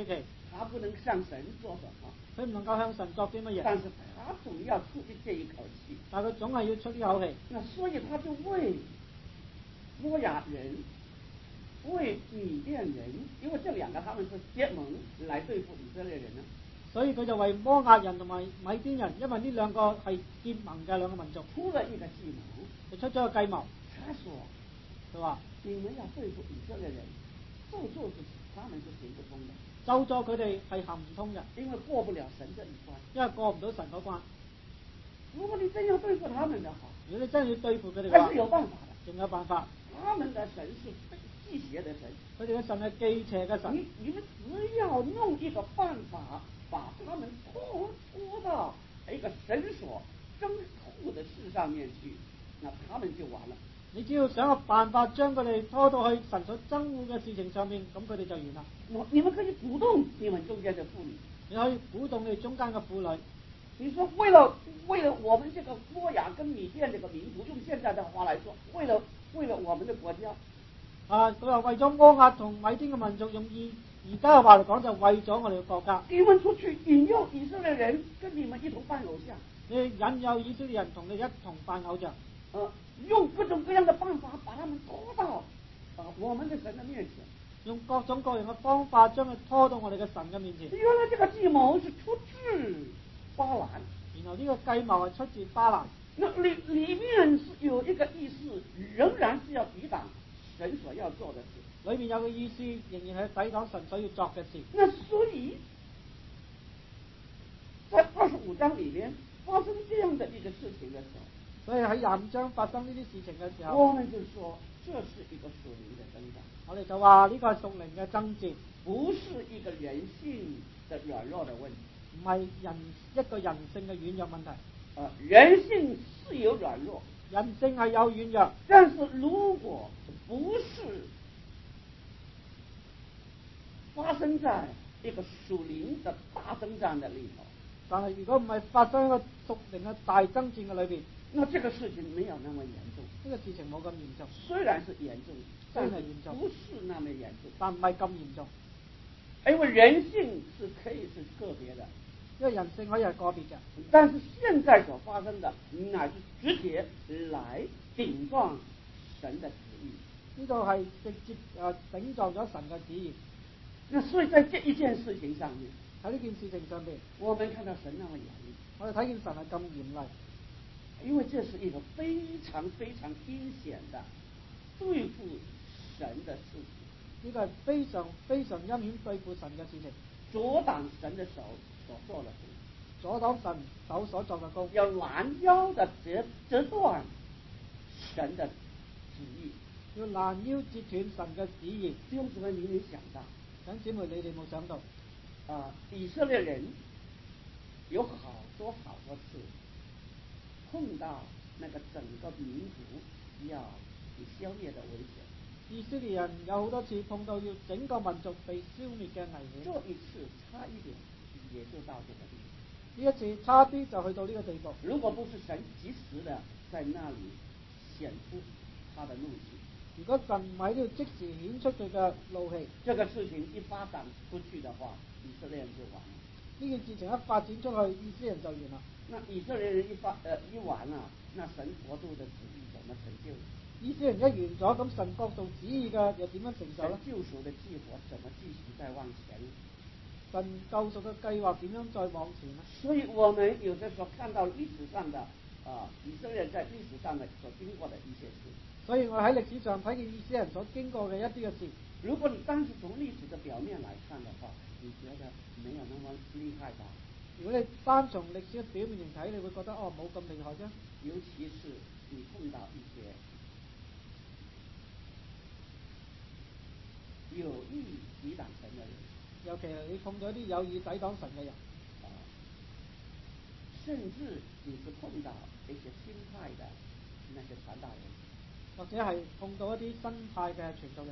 他不能向神做什麼， 佢唔能夠向神作啲乜嘢， 但是他總要出這一口氣， 但係佢總係要出呢口氣。 那所以他就為摩亞人、為米甸人，因為這兩個他們是結盟來對付以色列人呢， 所以佢就為摩亞人同埋米甸人，因為呢兩個係結盟嘅兩個民族， 出了一個計謀， 佢出咗個計謀。 他說佢話你們要對付以色列人，咒詛是他們是行不通的， 咒詛佢哋係行唔通嘅， 因為過不了神這一關， 因為過唔到神嗰關。 如果你真要對付他們的話， 如果你真係要對付佢哋嘅話， 還是有辦法的， 仲有辦法。 他們的神是忌邪的神， 佢哋嘅神係忌邪嘅神。 你你們只要弄一個辦法，把他們拖拖到一個神所憎惡的事上面去，那他們就完了。 你只要想個辦法將佢哋拖到去神所憎惡嘅事情上面，咁佢哋就完啦。 我你們可以鼓動你們中間的婦女， 你可以鼓動你哋中間嘅婦女。 你說為了為了我們這個摩亞跟米甸這個民族，用現在的話來說，為了為了我們的國家， 啊，佢話為咗摩亞同米甸嘅民族，用而而家嘅話嚟講，就為咗我哋嘅國家。 你們出去引誘以色列人跟你們一同拜偶像， 你引誘以色列人同你一同拜偶像， 呃，用各種各樣的辦法把他們拖到啊我們的神的面前， 用各種各樣嘅方法將佢拖到我哋嘅神嘅面前。 原來這個計謀是出自巴蘭， 然後呢個計謀係出自巴蘭， 那裏裏面是有一個意思，仍然是要抵擋神所要做的事。 裏面有個意思，仍然係抵擋神所要作嘅事。 那所以，在二十五章裏面發生這樣的一個事情的時候， 所以喺廿五章發生呢啲事情嘅時候， 我們就說這是一個屬靈的征戰。 我哋就話呢個係屬靈嘅爭戰， 不是一個人性的軟弱的問題， 唔係人一個人性嘅軟弱問題。 呃，人性是有軟弱， 人性係有軟弱， 但是如果不是發生在一個屬靈的大征戰的裏頭， 但係如果唔係發生一個屬靈嘅大爭戰嘅裏邊， 那這個事情沒有那麼嚴重。 呢個事情冇咁嚴重， 雖然是嚴重，但是雖然係嚴重， 不是那麼嚴重， 但唔係咁嚴重。 因為人性是可以是個別的， 因為人性可以係個別嘅， 但是現在所發生的乃是直接來頂撞神的旨意。 呢度係直接誒頂撞咗神嘅旨意。 那所以在這一件事情上面， 喺呢件事情上邊， 我們看到神那麼嚴厲， 我哋睇見神係咁嚴厲， 因為這是一個非常非常陰險的對付神的事情。 呢個係非常非常陰險對付神嘅事情， 阻擋神的手所做的事， 阻擋神手所作嘅工， 要攔腰的折折斷神的旨意， 要攔腰截斷神嘅旨意。 弟兄姊妹，你沒想到， 等姊妹你哋冇想到， 啊，以色列人有好多好多次碰到那個整個民族要被消滅的危險。 以色列人有好多次碰到要整個民族被消滅嘅危險， 這一次差一點也就到這個地步。 呢一次差啲就去到呢個地步。 如果不是神及時的在那裏顯出他的怒氣， 如果神唔喺呢度即時顯出佢嘅怒氣， 這個事情一發展出去的話，以色列人就完了。 呢件事情一發展出去，以色列人就完啦。 那以色列人一發呃一完了，那神國度的旨意怎麼成就？ 以色列人一完咗，咁神國度旨意嘅又點樣成就咧？ 神救贖的計劃怎麼繼續再往前？ 神救贖嘅計劃點樣再往前呢？ 所以我們有的時候看到歷史上的啊、呃，以色列人在歷史上的所經過的一些事。 所以我喺歷史上睇見以色列人所經過嘅一啲嘅事。 如果你單是從歷史的表面來看的話，你覺得沒有那麼厲害吧？ 如果你單從歷史嘅表面嚟睇，你會覺得哦冇咁厲害啫。 尤其是你碰到一些有意抵擋神的人， 尤其係你碰到一啲有意抵擋神嘅人， 啊，甚至你是碰到一些新派的那些傳道人， 或者係碰到一啲新派嘅傳道人，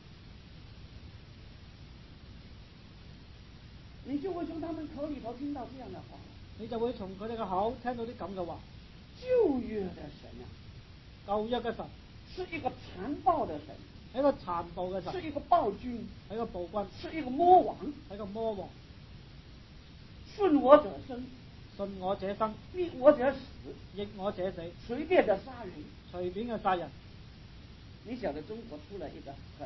你就會從他們口裏頭聽到這樣的話， 你就會從佢哋嘅口聽到啲咁嘅話。 舊約的神啊， 舊約嘅神是一個殘暴的神， 係一個殘暴嘅神， 是一個暴君， 係一個暴君， 是一個魔王， 係一個魔王。 顺我者生， 信我者生， 逆我者死， 逆我者死， 随便的杀人。 隨便嘅殺人。 你曉得中國出了一個很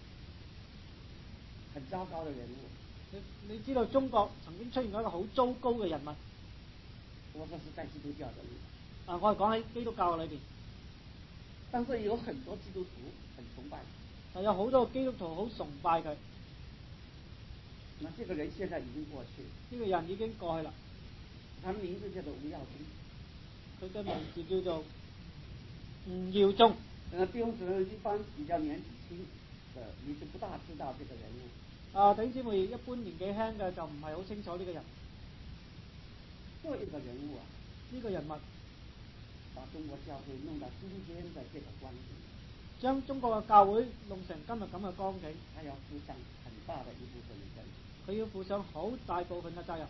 很糟糕的人物。 你你知道中國曾經出現過一個好糟糕嘅人物。 我說是在基督教的裏。 啊，我係講喺基督教裏邊。 但是有很多基督徒很崇拜他。 係有好多基督徒好崇拜佢。 那這個人現在已經過去。 呢個人已經過去啦。 他名字叫做吳耀宗。 佢嘅名字叫做吳耀宗。 呃，弟兄姊妹一般比較年紀輕的，你就不大知道這個人物。 啊，弟兄姊妹一般年紀輕嘅就唔係好清楚呢個人。 做一個人物啊， 呢個人物把中國教會弄到今天的這個光景， 將中國嘅教會弄成今日咁嘅光景， 他要負上很大的一部分的責任。 佢要負上好大部分嘅責任。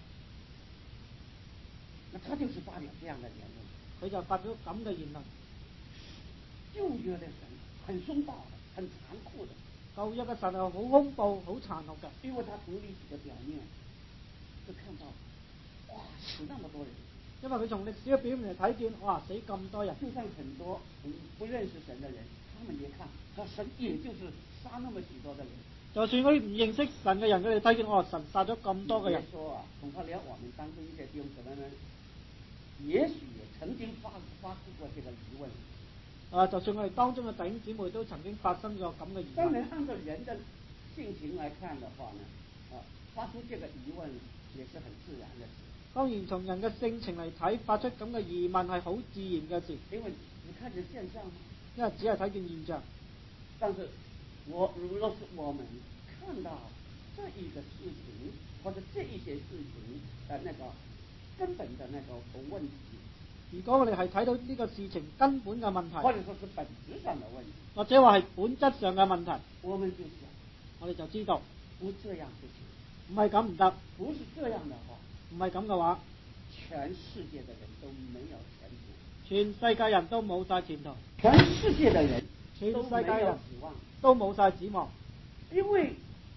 那他就是發表這樣的言論， 佢就發表咁嘅言論。 舊約的神很兇暴的，很殘酷的。 舊約嘅神係好恐怖、好殘酷嘅。 因為他從歷史的表面就看到，哇，死那麼多人。 因為佢從歷史嘅表面嚟睇見，哇，死咁多人。 就算很多不認識神的人，他們也看，說神也就是殺那麼許多的人。 就算佢唔認識神嘅人，佢哋睇見，哦，神殺咗咁多嘅人。 說啊，恐怕連我們當中一些弟兄姊妹們，也許也曾經發發出過這個疑問。 啊，就算我哋當中嘅弟兄姊妹都曾經發生咗咁嘅疑問。 當然，按照人的性情來看的話呢，啊，發出這個疑問也是很自然的事。 當然，從人嘅性情嚟睇，發出咁嘅疑問係好自然嘅事。 因為只看見現象嘛， 因為只係睇見現象。 但是我如果是我們看到這一個事情或者這一些事情的那個根本的那個問題。 如果我哋係睇到呢個事情根本嘅問題， 或者說是本質上的問題， 或者話係本質上嘅問題， 我們就想， 我哋就知道， 不這樣不行， 唔係咁唔得， 不是這樣的話， 唔係咁嘅話， 全世界的人都沒有前途， 全世界人都冇晒前途， 全世界的人全都沒有指望， 都冇晒指望， 因為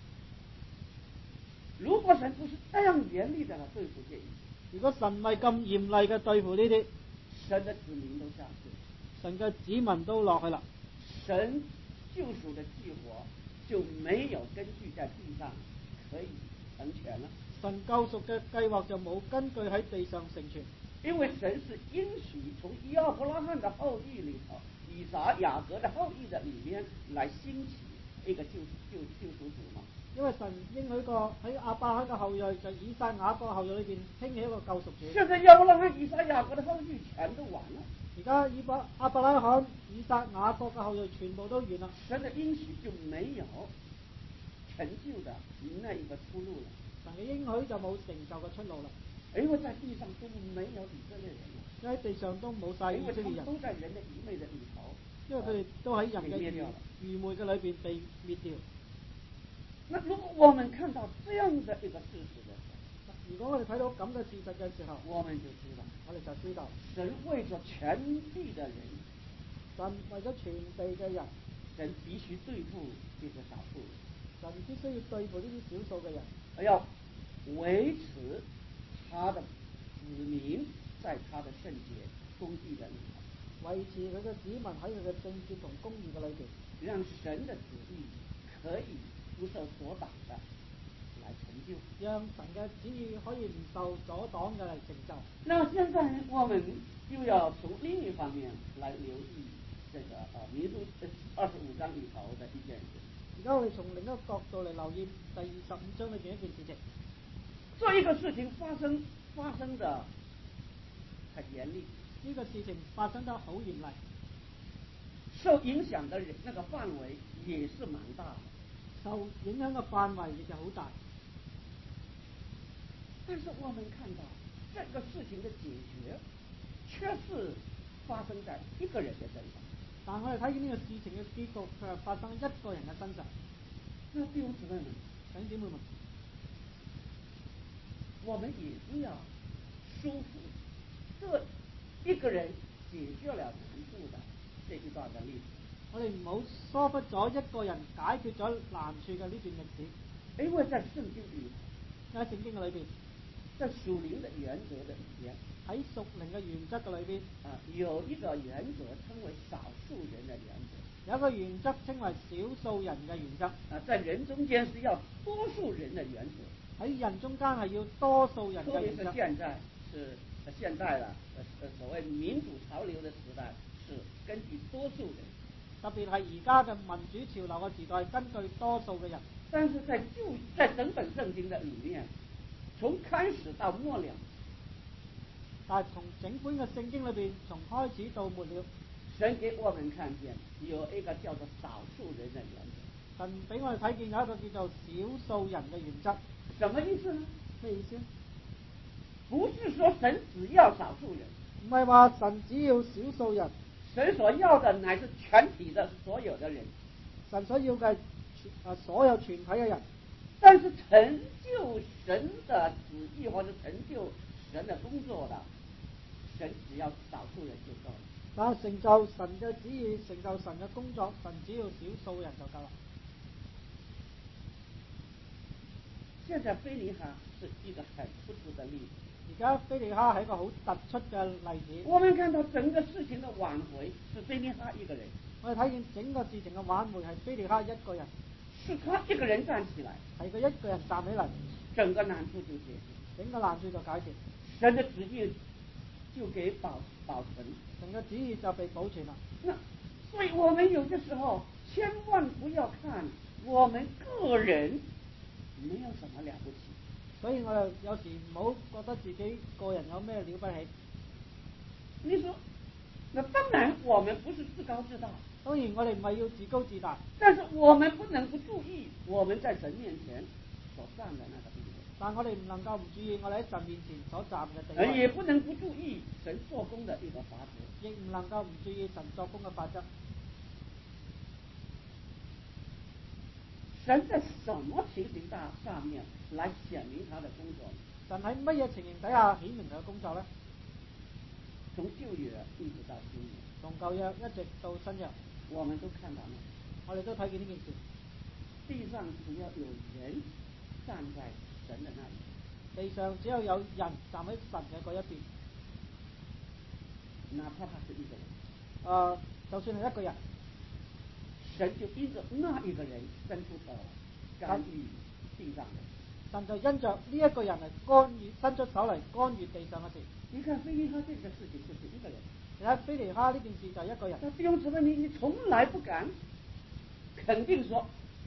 如果神不是這樣嚴厲的來對付這一切， 如果神唔係咁嚴厲嘅對付呢啲， 神的子民都下去， 神嘅子民都落去啦， 神救贖的計劃就沒有根據在地上可以成全了。 神救贖嘅計劃就冇根據喺地上成全， 因為神是應許從亞伯拉罕的後裔裏頭，以撒雅各的後裔的裏面來興起一個救救救贖主嘛。 因為神應許過喺亞伯拉罕嘅後裔，就以撒雅各後裔裏邊興起一個救贖主。 現在亞伯拉罕、以撒雅各的後裔全都完了。 而家以伯亞伯拉罕、以撒雅各嘅後裔全部都完啦。 神的應許就沒有成就的那一個出路了。 神嘅應許就冇成就嘅出路啦。 因為在地上都沒有以色列人了， 因為喺地上都冇晒以色列人， 因為他們都在人的愚昧的裏頭， 因為佢哋都喺人嘅愚愚昧嘅裏邊被滅掉。 那如果我們看到這樣的一個事實的時候， 如果我哋睇到咁嘅事實嘅時候， 我們就知道， 我哋就知道， 神為咗全地的人， 神為咗全地嘅人， 神必須對付這些少數人， 神必須要對付呢啲少數嘅人， 要維持他的子民在他的聖潔公義的裏頭， 維持佢嘅子民喺佢嘅聖潔同公義嘅裏邊， 讓神的旨意可以不受阻擋的來成就， 讓神嘅旨意可以唔受阻擋嘅嚟成就。 那現在我們又要從另一方面來留意這個啊民數二十五章裏頭的一件事。 而家我哋從另一個角度嚟留意第二十五章裏邊一件事情。 這一個事情發生發生得很嚴厲， 呢個事情發生得好嚴厲， 受影響的人那個範圍也是蠻大的， 受影響嘅範圍亦就好大。 但是我們看到這個事情的解決，卻是發生在一個人的身上。 但我哋睇見呢個事情嘅結局，佢係發生喺一個人嘅身上。 那弟兄姊妹們， 弟兄姊妹們， 我們也不要疏忽這一個人解決了難處的這一段的歷史。 我哋唔好疏忽咗一個人解決咗難處嘅呢段歷史。 因為在聖經裏頭， 喺聖經嘅裏邊， 在在屬靈的原則的裏邊， 喺屬靈嘅原則嘅裏邊， 啊，有一個原則稱為少數人的原則， 有一個原則稱為少數人嘅原則。 啊，在人中間是要多數人的原則， 喺人中間係要多數人嘅原則。 特別是現在是現代啦，呃所謂民主潮流的時代，是根據多數人。 特別係而家嘅民主潮流嘅時代，根據多數嘅人。 但是在舊在整本聖經的裏面，從開始到末了， 但係從整本嘅聖經裏邊，從開始到末了， 神給我們看見有一個叫做少數人的原則。 神俾我哋睇見有一個叫做少數人嘅原則。 什麼意思呢？ 咩意思？ 不是說神只要少數人， 唔係話神只要少數人， 神所要的乃是全體的所有的人。 神所要嘅啊所有全體嘅人。 但是成就神的旨意或者成就神的工作的，神只要少數人就夠了。 但係成就神嘅旨意、成就神嘅工作，神只要少數人就夠啦。 現在非尼哈是一個很突出的例子。 而家非尼哈係一個好突出嘅例子。 我們看到整個事情的挽回是非尼哈一個人。 我哋睇見整個事情嘅挽回係非尼哈一個人。 是他一個人站起來， 係佢一個人站起嚟， 整個難處就解決， 整個難處就解決， 神的旨意就給保保存， 神嘅旨意就被保存啦。 那所以我們有的時候千萬不要看我們個人沒有什麼了不起， 所以我又有時唔好覺得自己個人有咩了不起。 你說，那當然我們不是自高自大， 當然我哋唔係要自高自大， 但是我們不能不注意我們在神面前所站的那個地位， 但我哋唔能夠唔注意我哋喺神面前所站嘅地位， 也不能不注意神做工的一個法則， 亦唔能夠唔注意神作工嘅法則。 神在什麼情形大上面來顯明他的工作？ 神喺乜嘢情形底下顯明佢嘅工作呢？ 從舊約一直到新約， 從舊約一直到新約， 我們都看到了， 我哋都睇見呢件事。 地上只要有人站在神的那裏， 地上只要有人站喺神嘅嗰一邊， 哪怕他是一個人， 誒、呃，就算係一個人， 神就因着那一個人伸出手干預地上的， 神就因着呢一個人嚟干預，伸出手嚟干預地上嘅事。 你看非尼哈這個事情就是一個人， 你睇非尼哈呢件事就係一個人。 那弟兄姊妹，你你從來不敢肯定說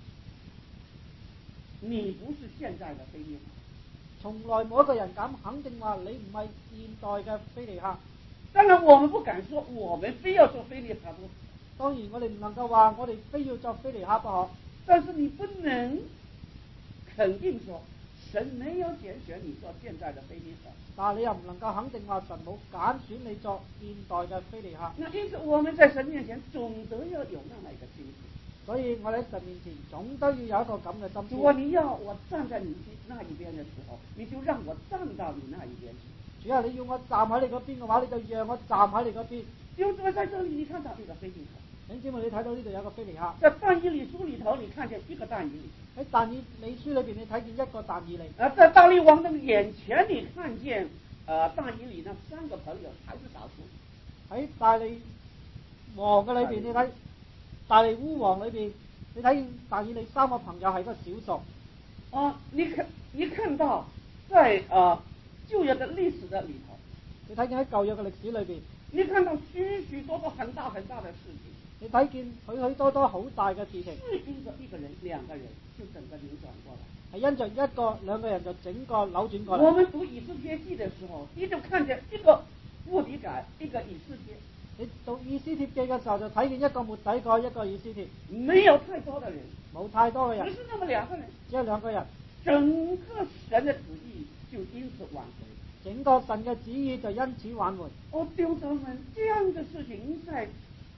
你不是現在的非尼哈， 從來冇一個人敢肯定話你唔係現代嘅非尼哈。 當然我們不敢說我們非要做非尼哈不可， 當然我哋唔能夠話我哋非要作非尼哈不可， 但是你不能肯定說神沒有揀選你做現在的非尼哈， 但係你又唔能夠肯定話神冇揀選你作現代嘅非尼哈。 那因此我們在神面前總得要有那麼一個心思， 所以我哋喺神面前總都要有一個咁嘅心思。 如果你要我站在你那一邊的時候，你就讓我站到你那一邊去。 主要你要我站喺你嗰邊嘅話，你就讓我站喺你嗰邊。 就在在這裡你看到一個非尼哈， 弟兄姊妹，你睇到呢度有一個非尼哈。 在但以理書裡頭你看見一個但以理， 喺但以理書裏邊你睇見一個但以理。 啊，在大利王的眼前你看見，呃，但以理那三個朋友還是少數。 喺大利王嘅裏邊你睇大利烏王裏邊，你睇見但以理三個朋友係一個少數。 啊，你看你看到在啊舊約的歷史的裡頭， 你睇見喺舊約嘅歷史裏邊， 你看到許許多多很大很大的事情， 你睇見許許多多好大嘅事情， 是因着一個人兩個人就整個扭轉過來， 係因着一個兩個人就整個扭轉過嚟。 我們讀以斯帖記的時候，你就看見一個末底改，一個以斯帖。 你讀以斯帖記嘅時候就睇見一個末底改，一個以斯帖， 沒有太多的人， 冇太多嘅人， 只是那麼兩個人， 只有兩個人， 整個神的旨意就因此挽回。 整個神嘅旨意就因此挽回。 哦，弟兄姊妹，這樣的事情在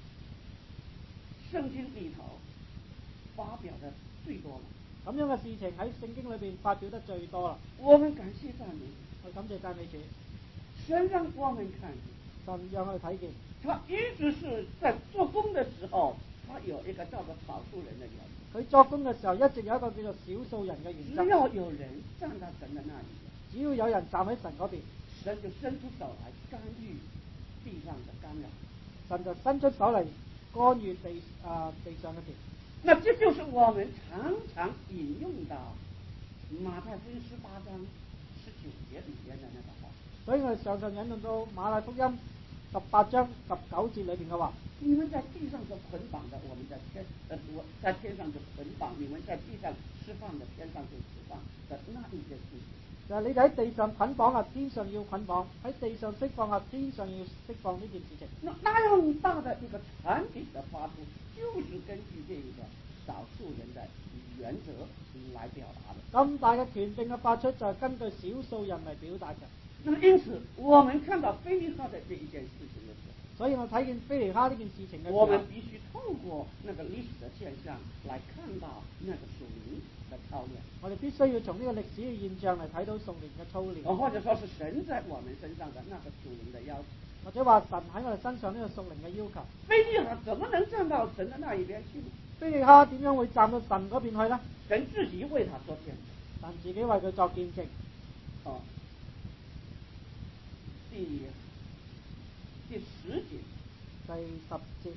聖經裏頭發表的最多了。 咁樣嘅事情喺聖經裏邊發表得最多啦。 我們感謝讚美， 我感謝讚美主， 神讓我們看見， 神讓我哋睇見， 他一直是在做工的時候，他有一個叫做少數人的原則。 佢作工嘅時候一直有一個叫做少數人嘅原則。 只要有人站在神的那裏， 只要有人站喺神嗰邊， 神就伸出手來干預地上的干擾， 神就伸出手嚟干預地啊、呃、地上嘅事。 那這就是我們常常引用到馬太福音十八章十九節裏邊的那個話。 所以我哋常常引用到馬太福音十八章十九節裏邊嘅話： 你們在地上是捆綁的，我們在天呃我在天上是捆綁；你們在地上釋放的，天上就釋放的那一件事情。 就係你哋喺地上捆綁啊，天上要捆綁；喺地上釋放啊，天上要釋放呢件事情。 那那樣大的一個產品的發出，就是根據這個少數人的原則來表達的。 咁大嘅權柄嘅發出，就係根據少數人嚟表達嘅。 那麼因此，我們看到非利哈的這一件事情的時候， 所以我睇見非尼哈呢件事情嘅時候， 我們必須透過那個歷史的現象來看到那個屬靈的操練。 我哋必須要從呢個歷史嘅現象嚟睇到屬靈嘅操練， 或者說是神在我們身上的那個屬靈的要求， 或者話神喺我哋身上呢個屬靈嘅要求。 非利哈怎麼能站到神的那一邊去呢？ 非尼哈點樣會站到神嗰邊去呢？ 神自己為他作見證， 神自己為佢作見證。 哦，第第十節， 第十節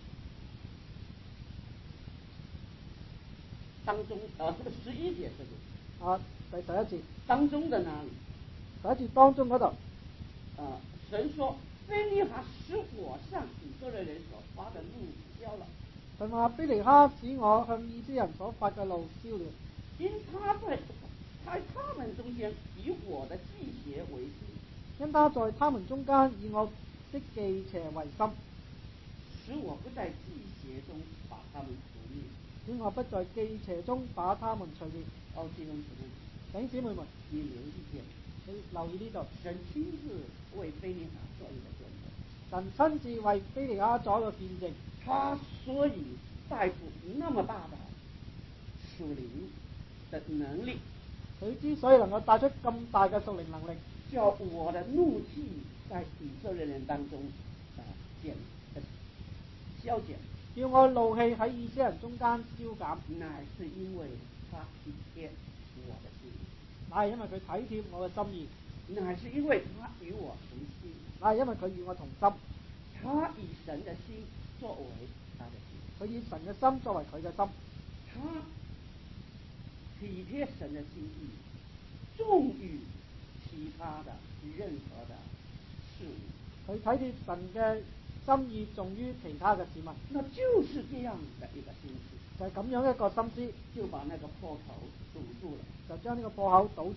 當中，啊，十一節這個啊，第十一節當中的那裡， 第一節當中嗰度， 啊，神說非利哈使我向以色列人所發的怒消了。 神話非尼哈使我向以色列人所發嘅怒消了， 因他在在他們中間以我的忌邪為心， 因他在他們中間以我的忌邪為心， 使我不在忌邪中把他們除滅。 使我不在忌邪中把他們除滅。 哦，弟兄姊妹， 弟兄姊妹們， 你留意見， 你留意呢度， 神親自為非利哈做一個見證， 神親自為非尼哈做一個見證。 他所以帶出那麼大的屬靈的能力， 佢之所以能夠帶出咁大嘅屬靈能力， 叫我的怒氣在以色列人當中啊減呃消減， 叫我怒氣喺以色列人中間消減， 乃是因為他體貼我的心， 乃係因為佢體貼我嘅心意， 乃是因為他與我同心， 乃係因為佢與我同心， 他以神的心作為他的心， 佢以神嘅心作為佢嘅心， 他體貼神的心意，重於其他的任何的事物。 佢體貼神嘅心意重於其他嘅事物， 那就是這樣的一個心思， 就係咁樣一個心思， 就把那個破口堵住了， 就將呢個破口堵住。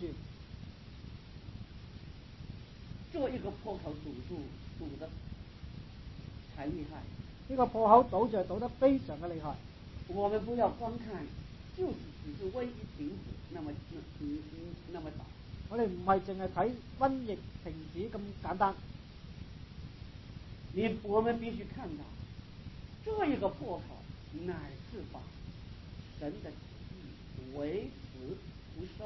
做一個破口堵住，堵得才厲害。 呢個破口堵住，堵得非常嘅厲害。 我們不要光看，就是只是瘟疫停止那麼那嗯嗯那麼少。 我哋唔係淨係睇瘟疫停止咁簡單。 你我們必須看到，這一個破口乃是把神的旨意維持不受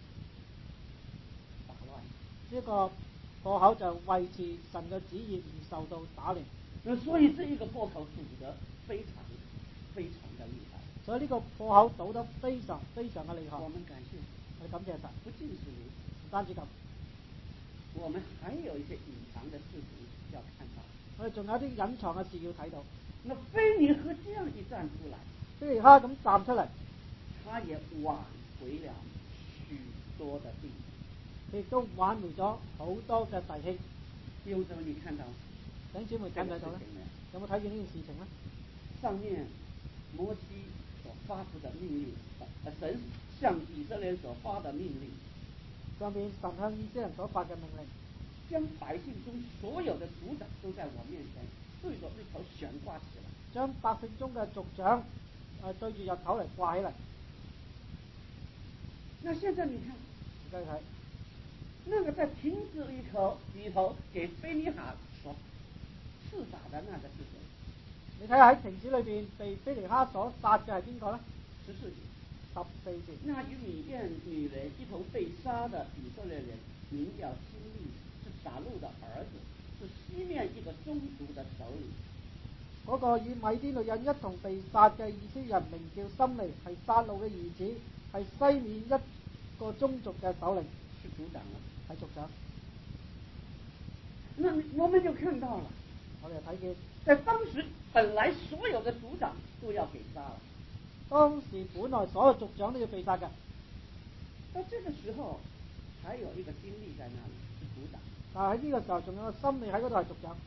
打亂。 呢個破口就維持神嘅旨意唔受到打亂。 那所以這一個破口堵得非常非常的厲害。 所以呢個破口堵得非常非常嘅厲害。 我們感謝， 我哋感謝神。 不僅是如此， 唔單止咁， 我們還有一些隱藏的事情要看到。 我哋仲有啲隱藏嘅事要睇到。 那非尼哈這樣一站出來， 非尼哈咁站出嚟， 他也挽回了許多的弟兄， 亦都挽回咗好多嘅弟兄。 弟兄姊妹，你看到弟兄姊妹睇唔睇到咧？有冇睇見呢件事情咧？ 上面摩西所發出的命令，呃，神向以色列人所發的命令， 上面神向以色列人所發嘅命令， 將百姓中所有的族長都在我面前對着日頭懸掛起來， 將百姓中嘅族長誒對住日頭嚟掛起嚟。 那現在你看， 而家睇， 那個在亭子裏頭裏頭給非尼哈所刺殺的那個是誰？ 你睇下喺亭子裏邊被非尼哈所殺嘅係邊個咧？ 十四節， 十四節。 那與米甸女人一同被殺的以色列人，名叫希利，是撒路的兒子，是西面一個宗族的首領。 嗰個與米甸女人一同被殺嘅以色列人，名叫申利，係撒路嘅兒子，係西面一個宗族嘅首領。 是组长啊， 係族長。 那我們就看到了， 我哋就睇見， 在當時本來所有的組長都要被殺了， 當時本來所有族長都要被殺嘅， 到這個時候還有一個精力在那裡是組長， 但係喺呢個時候仲有個心理喺嗰度係族長。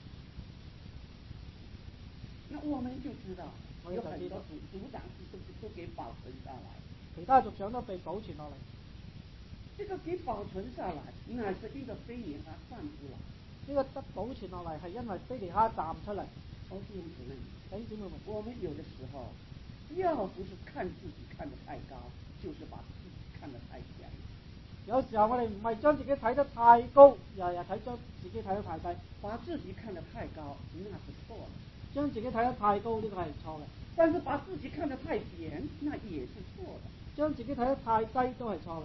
那我們就知道有很多組組長是都都給保存下來， 其他族長都被保存落嚟。 這個給保存下來，那是一個菲尼哈站出來。 呢個得保存落嚟係因為菲尼哈站出嚟。 好弟兄姊妹， 弟兄姊妹們， 我們有的時候要不是看自己看得太高，就是把自己看得太小。 有時候我哋唔係將自己睇得太高，又又睇將自己睇得太低。 把自己看得太高，那是錯的。 將自己睇得太高，呢個係錯嘅。 但是把自己看得太扁，那也是錯的。 將自己睇得太低都係錯嘅。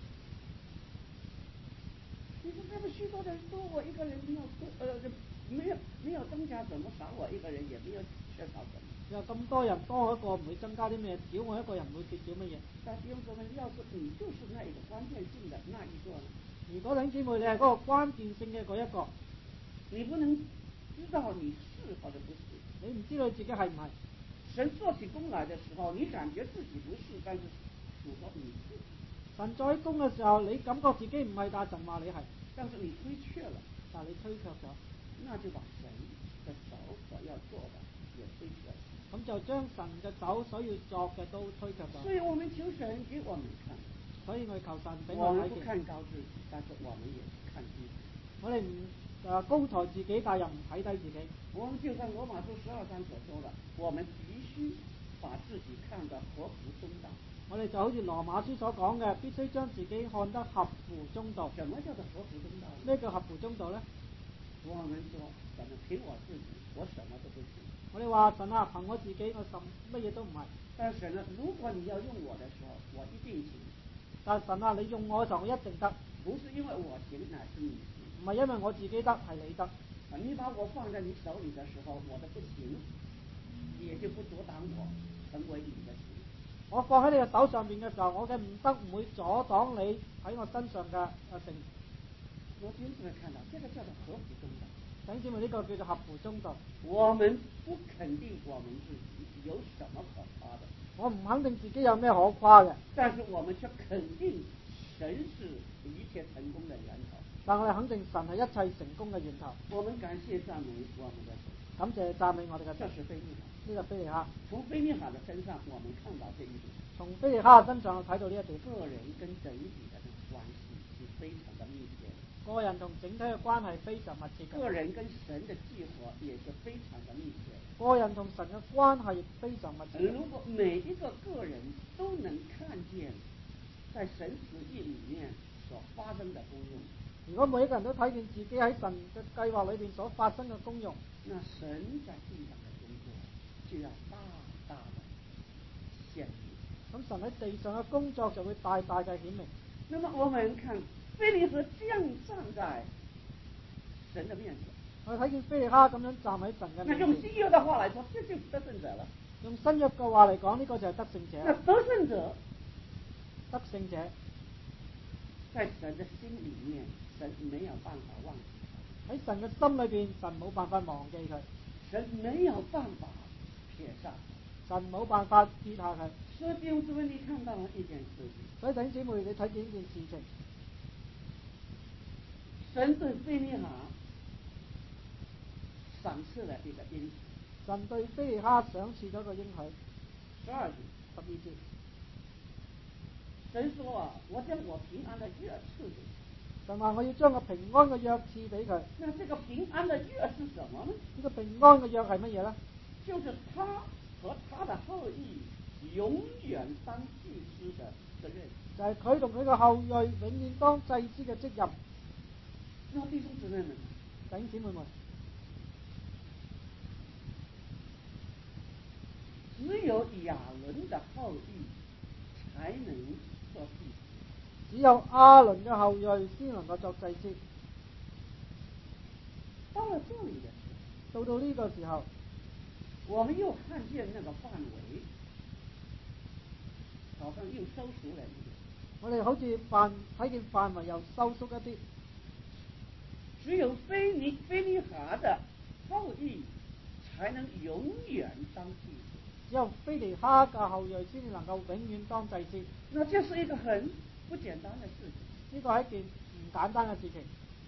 你說這麼許多的人多我一個人沒有，呃，沒有沒有增加什麼，少我一個人也沒有缺少什麼。 有咁多人多我一個唔會增加啲咩，少我一個人唔會缺少乜嘢。 但弟兄姊妹，要是你就是那一個關鍵性的那一個呢？ 如果弟兄姊妹你係嗰個關鍵性嘅嗰一個， 你不能知道你是或者不是， 你唔知道自己係唔係。 神做起工來的時候，你感覺自己不是，但是主說你是。 神做起工嘅時候，你感覺自己唔係，但神話你係。 但是你推卻了， 但係你推卻咗， 那就把神的手所要做的也推卻了。 咁就將神嘅手所要作嘅都推卻咗。 所以我們求神給我們看， 所以我哋求神俾我我睇見。 們不看高自己，但是我們也是看低自己。 我哋唔誒高抬自己，但又唔睇低自己。 我們就像羅馬書十二章所說的，我們必須把自己看得合乎中道。 我哋就好似羅馬書所講嘅，必須將自己看得合乎中道。 什麼叫做合乎中道？ 咩叫合乎中道呢？ 我們說，怎麼憑我自己，我什麼都不行。 我哋話神啊，憑我自己，我什乜嘢都唔係。 但神呢，如果你要用我的時候，我一定行。 但神啊，你用我嘅時候，我一定得。 不是因為我行，乃是你行。 唔係因為我自己得，係你得。 你把我放在你手裏的時候，我的不行，也就不阻擋我成為你的行。 我放喺你嘅手上邊嘅時候，我嘅唔得唔會阻擋你喺我身上嘅啊成。 我經常看到，這個叫做合乎中道。 弟兄姊妹，呢個叫做合乎中道。 我們不肯定我們自己有什麼可誇的， 我唔肯定自己有咩可誇嘅， 但是我們卻肯定神是一切成功的源頭。 但我哋肯定神係一切成功嘅源頭。 我們感謝讚美我們的神， 感謝讚美我哋嘅神。 這是菲尼哈， 呢個菲尼哈。 從菲尼哈的身上，我們看到這一點。 從菲尼哈身上睇到呢一點， 個人跟整體的這個關係是非常的密切的。 個人同整體嘅關係非常密切。 個人跟神的計劃也是非常的密切。 個人同神嘅關係亦非常密切。 如果每一個個人都能看見在神旨意裏面所發生的功用， 如果每一個人都睇見自己喺神嘅計劃裏邊所發生嘅功用， 那神在地上的工作就要大大的顯明。 咁神喺地上嘅工作就會大大嘅顯明。 那麼我們看菲尼哈這樣站在神的面前， 我睇見菲尼哈咁樣站喺神嘅面前。 那用新約的話來說，這就是得勝者了。 用新約嘅話嚟講，呢個就係得勝者。 那得勝者， 得勝者在神的心裏面，神沒有辦法忘記他。 喺神嘅心裏邊，神冇辦法忘記佢。 神沒有辦法撇下， 神冇辦法撇下佢。 所以弟兄姊妹，你看到了一件事情。 所以弟兄姊妹，你睇見呢件事情， 神對菲尼哈賞賜了一個應許。 神對菲尼哈賞賜咗個應許。 十二節、 十二節， 神說啊，我將我平安的約賜給他。 神話我要將個平安嘅約賜俾佢。 那這個平安的約是什麼呢？ 呢個平安嘅約係乜嘢咧？ 就是他和他的後裔永遠當祭司的責任。 就係佢同佢嘅後裔永遠當祭司嘅職任。 那弟兄姊妹們， 弟兄姊妹們， 只有亞倫的後裔才能做祭司。 只有亞倫嘅後裔先能夠作祭司。 到了這裡的時候， 到到呢個時候， 我們又看見那個範圍好像又收縮了一點。 我哋好似範睇見範圍又收縮一啲。 只有菲尼菲尼哈的後裔才能永遠當祭司。 只有菲尼哈嘅後裔先至能夠永遠當祭司。 那這是一個很不簡單的事情。 呢個係一件唔簡單嘅事情。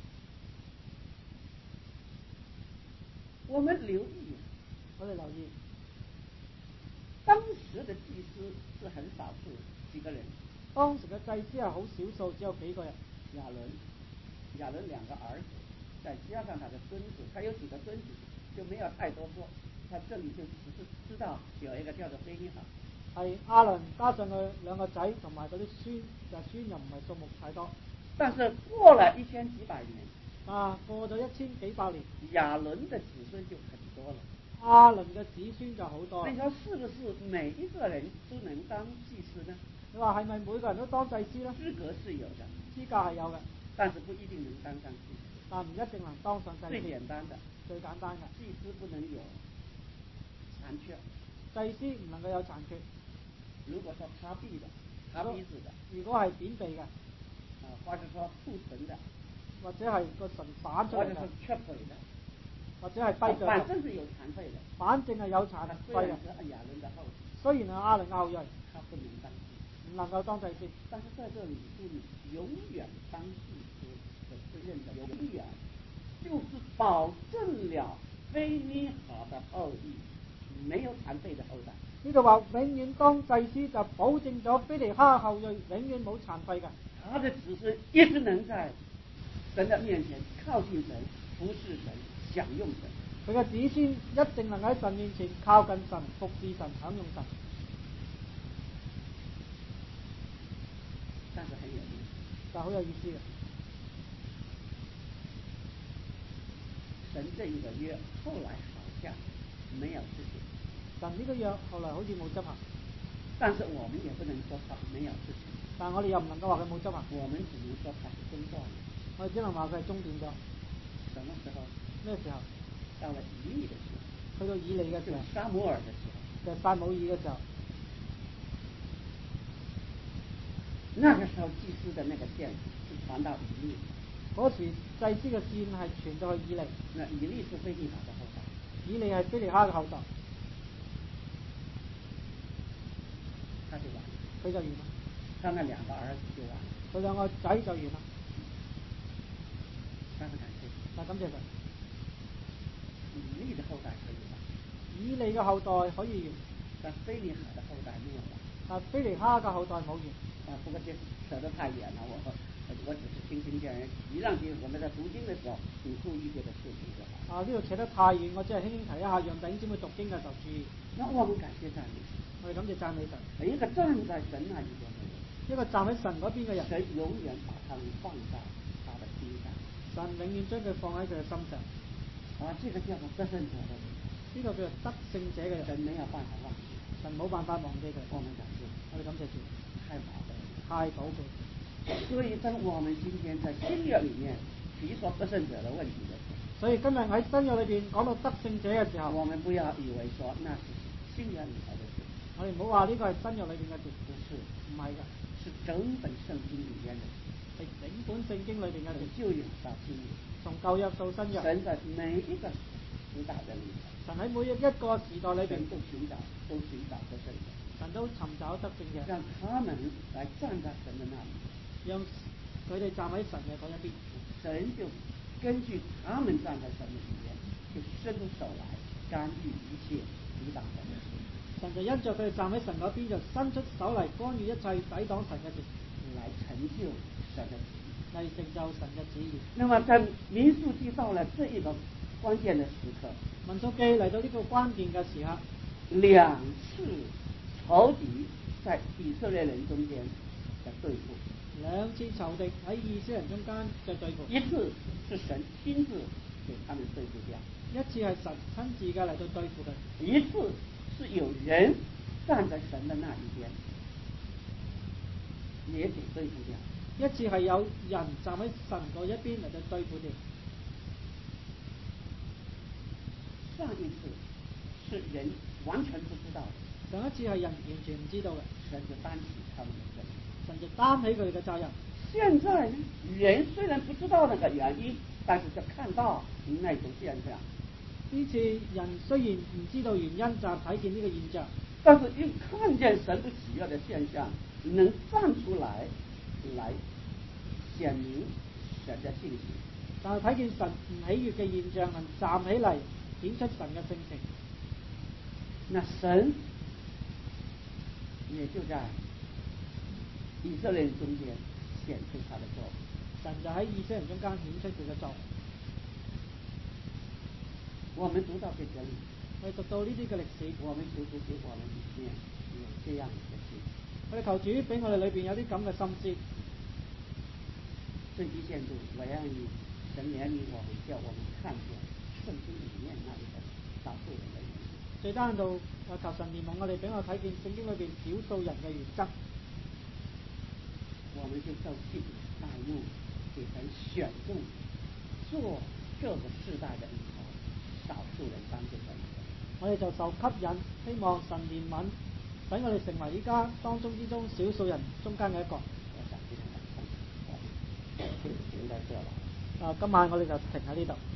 我們留意， 我哋留意， 當時的祭司是很少數幾個人。 當時嘅祭司係好少數，只有幾個人。 亞倫，亞倫兩個兒子，再加上他的孫子，他有幾個孫子就沒有太多說。他這裏就只是知道有一個叫做菲尼哈。 係亞倫加上佢兩個仔同埋嗰啲孫，就孫又唔係數目太多。 但是過了一千幾百年， 啊，過咗一千幾百年， 亞倫的子孫就很多了。 亞倫嘅子孫就好多。 你說是不是每一個人都能當祭司呢？ 你話係咪每個人都當祭司呢？ 資格是有的， 資格係有嘅， 但是不一定能當上祭司。 但唔一定能當上祭司。 最簡單的， 最簡單嘅， 祭司不能有殘缺。 祭司唔能夠有殘缺。 如果說塌鼻的、塌鼻子的， 如果係扁鼻嘅， 啊，或者說兔唇的， 或者係個唇反出嚟嘅， 或者是缺腿的， 或者係跛腳， 反正是有殘廢的， 反正係有殘廢嘅。 亞倫的後裔， 雖然係亞倫後裔， 他不能當祭司， 唔能夠當祭司。 但是在這裏是永遠當祭司的責任的永遠，就是保證了菲尼哈的後裔沒有殘廢的後代。 呢度話永遠當祭司就保證咗菲尼哈後裔永遠冇殘廢嘅。 他的子孫一直能在神的面前靠近神、服侍神、享用神。 佢嘅子孫一定能喺神面前靠近神、服侍神、享用神。 但是很有意思， 但好有意思嘅。 神這一個約後來好像沒有實行。 神呢個約後來好似冇執行。 但是我們也不能說他沒有實行。 但我哋又唔能夠話佢冇執行。 我們只能說他是中斷了。 我哋只能話佢係中斷咗。 什麼時候？ 咩時候？ 到了以利的時候。 去到以利嘅時候。 撒母耳的時候。 就撒母耳嘅時候。 那個時候祭司的那個線是傳到以利。 嗰時祭司嘅線係傳到去以利。 那以利是菲尼哈的後代。 以利係菲尼哈嘅後代。 他就完了。 佢就完啦。 他那兩個兒子就完了。 佢兩個仔就完啦。 但是感謝。 但感謝神。 以利的後代可以完。 以利嘅後代可以完。 但菲尼哈的後代沒有完。 但菲尼哈嘅後代冇完。 啊，不過這扯得太遠了，我我只是輕輕這樣一讓你我們在讀經的時候你注意這個事情就好。 啊，呢度扯得太遠，我只係輕輕提一下，讓弟兄姊妹讀經嘅時候注意。 那我們感謝讚美。 我哋感謝讚美神。 一個站在神那一邊的人， 一個站喺神嗰邊嘅人， 神永遠把他們放在他的心上。 神永遠將佢放喺佢嘅心上。 啊，這個叫做得勝者的人。 呢個叫做得勝者嘅人。 神沒有辦法忘記。 神冇辦法忘記佢。 我們感謝。 我哋感謝主。 太寶貴。 太寶貴。 所以當我們今天在新約裏面提說得勝者的問題的時候， 所以今日喺新約裏邊講到得勝者嘅時候， 我們不要以為說那是新約裏頭的事。 我哋唔好話呢個係新約裏邊嘅事。 不是， 唔係㗎， 是整本聖經裏邊的事。 係整本聖經裏邊嘅事。 從舊約到新約， 從舊約到新約。 神在每一個時代的裏頭， 神喺每一個時代裏邊都尋找，都尋找得勝者。 神都尋找得勝者， 讓他們來站在神的那裏， 讓佢哋站喺神嘅嗰一邊。 神就根據他們站在神的裏邊，就伸出手來干預一切抵擋神的事。 神就因着佢哋站喺神嗰邊，就伸出手嚟干預一切抵擋神嘅事， 來成就神的旨意， 嚟成就神嘅旨意。 那麼在民數記到了這一個關鍵的時刻， 民數記嚟到呢個關鍵嘅時刻， 兩次仇敵在以色列人中間嘅對付， 兩次仇敵喺以色列人中間嘅對付， 一次是神親自給他們對付掉， 一次係神親自嘅嚟到對付佢， 一次是有人站在神的那一邊，也給對付掉， 一次係有人站喺神嗰一邊嚟到對付掉。 上一次是人完全不知道的， 上一次係人完全唔知道嘅， 神就擔起他們的責任， 神就擔起佢哋嘅責任。 現在呢，人雖然不知道那個原因，但是就看到那種現象。 呢次人雖然唔知道原因，就係睇見呢個現象， 但是一看見神不喜悅的現象，能站出來來顯明神的性情。 但係睇見神唔喜悅嘅現象，能站起嚟顯出神嘅性情。 那神也就在以色列人中間顯出他的作為。 神就喺以色列人中間顯出佢嘅作為。 我們讀到這個， 我哋讀到呢啲嘅歷史， 我們求主給我們裏面有這樣嘅心。 我哋求主俾我哋裏邊有啲咁嘅心思。 最低限度，我願意神憐憫我們，叫我們看見聖經裏面那一個少數人的原則。 最低限度，我求神憐憫我哋，俾我睇見聖經裏邊少數人嘅原則。 我們就受吸引帶入，給神選中做這個世代的領頭少數人當中的一個。 我哋就受吸引，希望神憐憫，使我哋成為依家當中之中少數人中間嘅一個。 我想今天晚上我們就停在這了。 啊，今晚我哋就停喺呢度。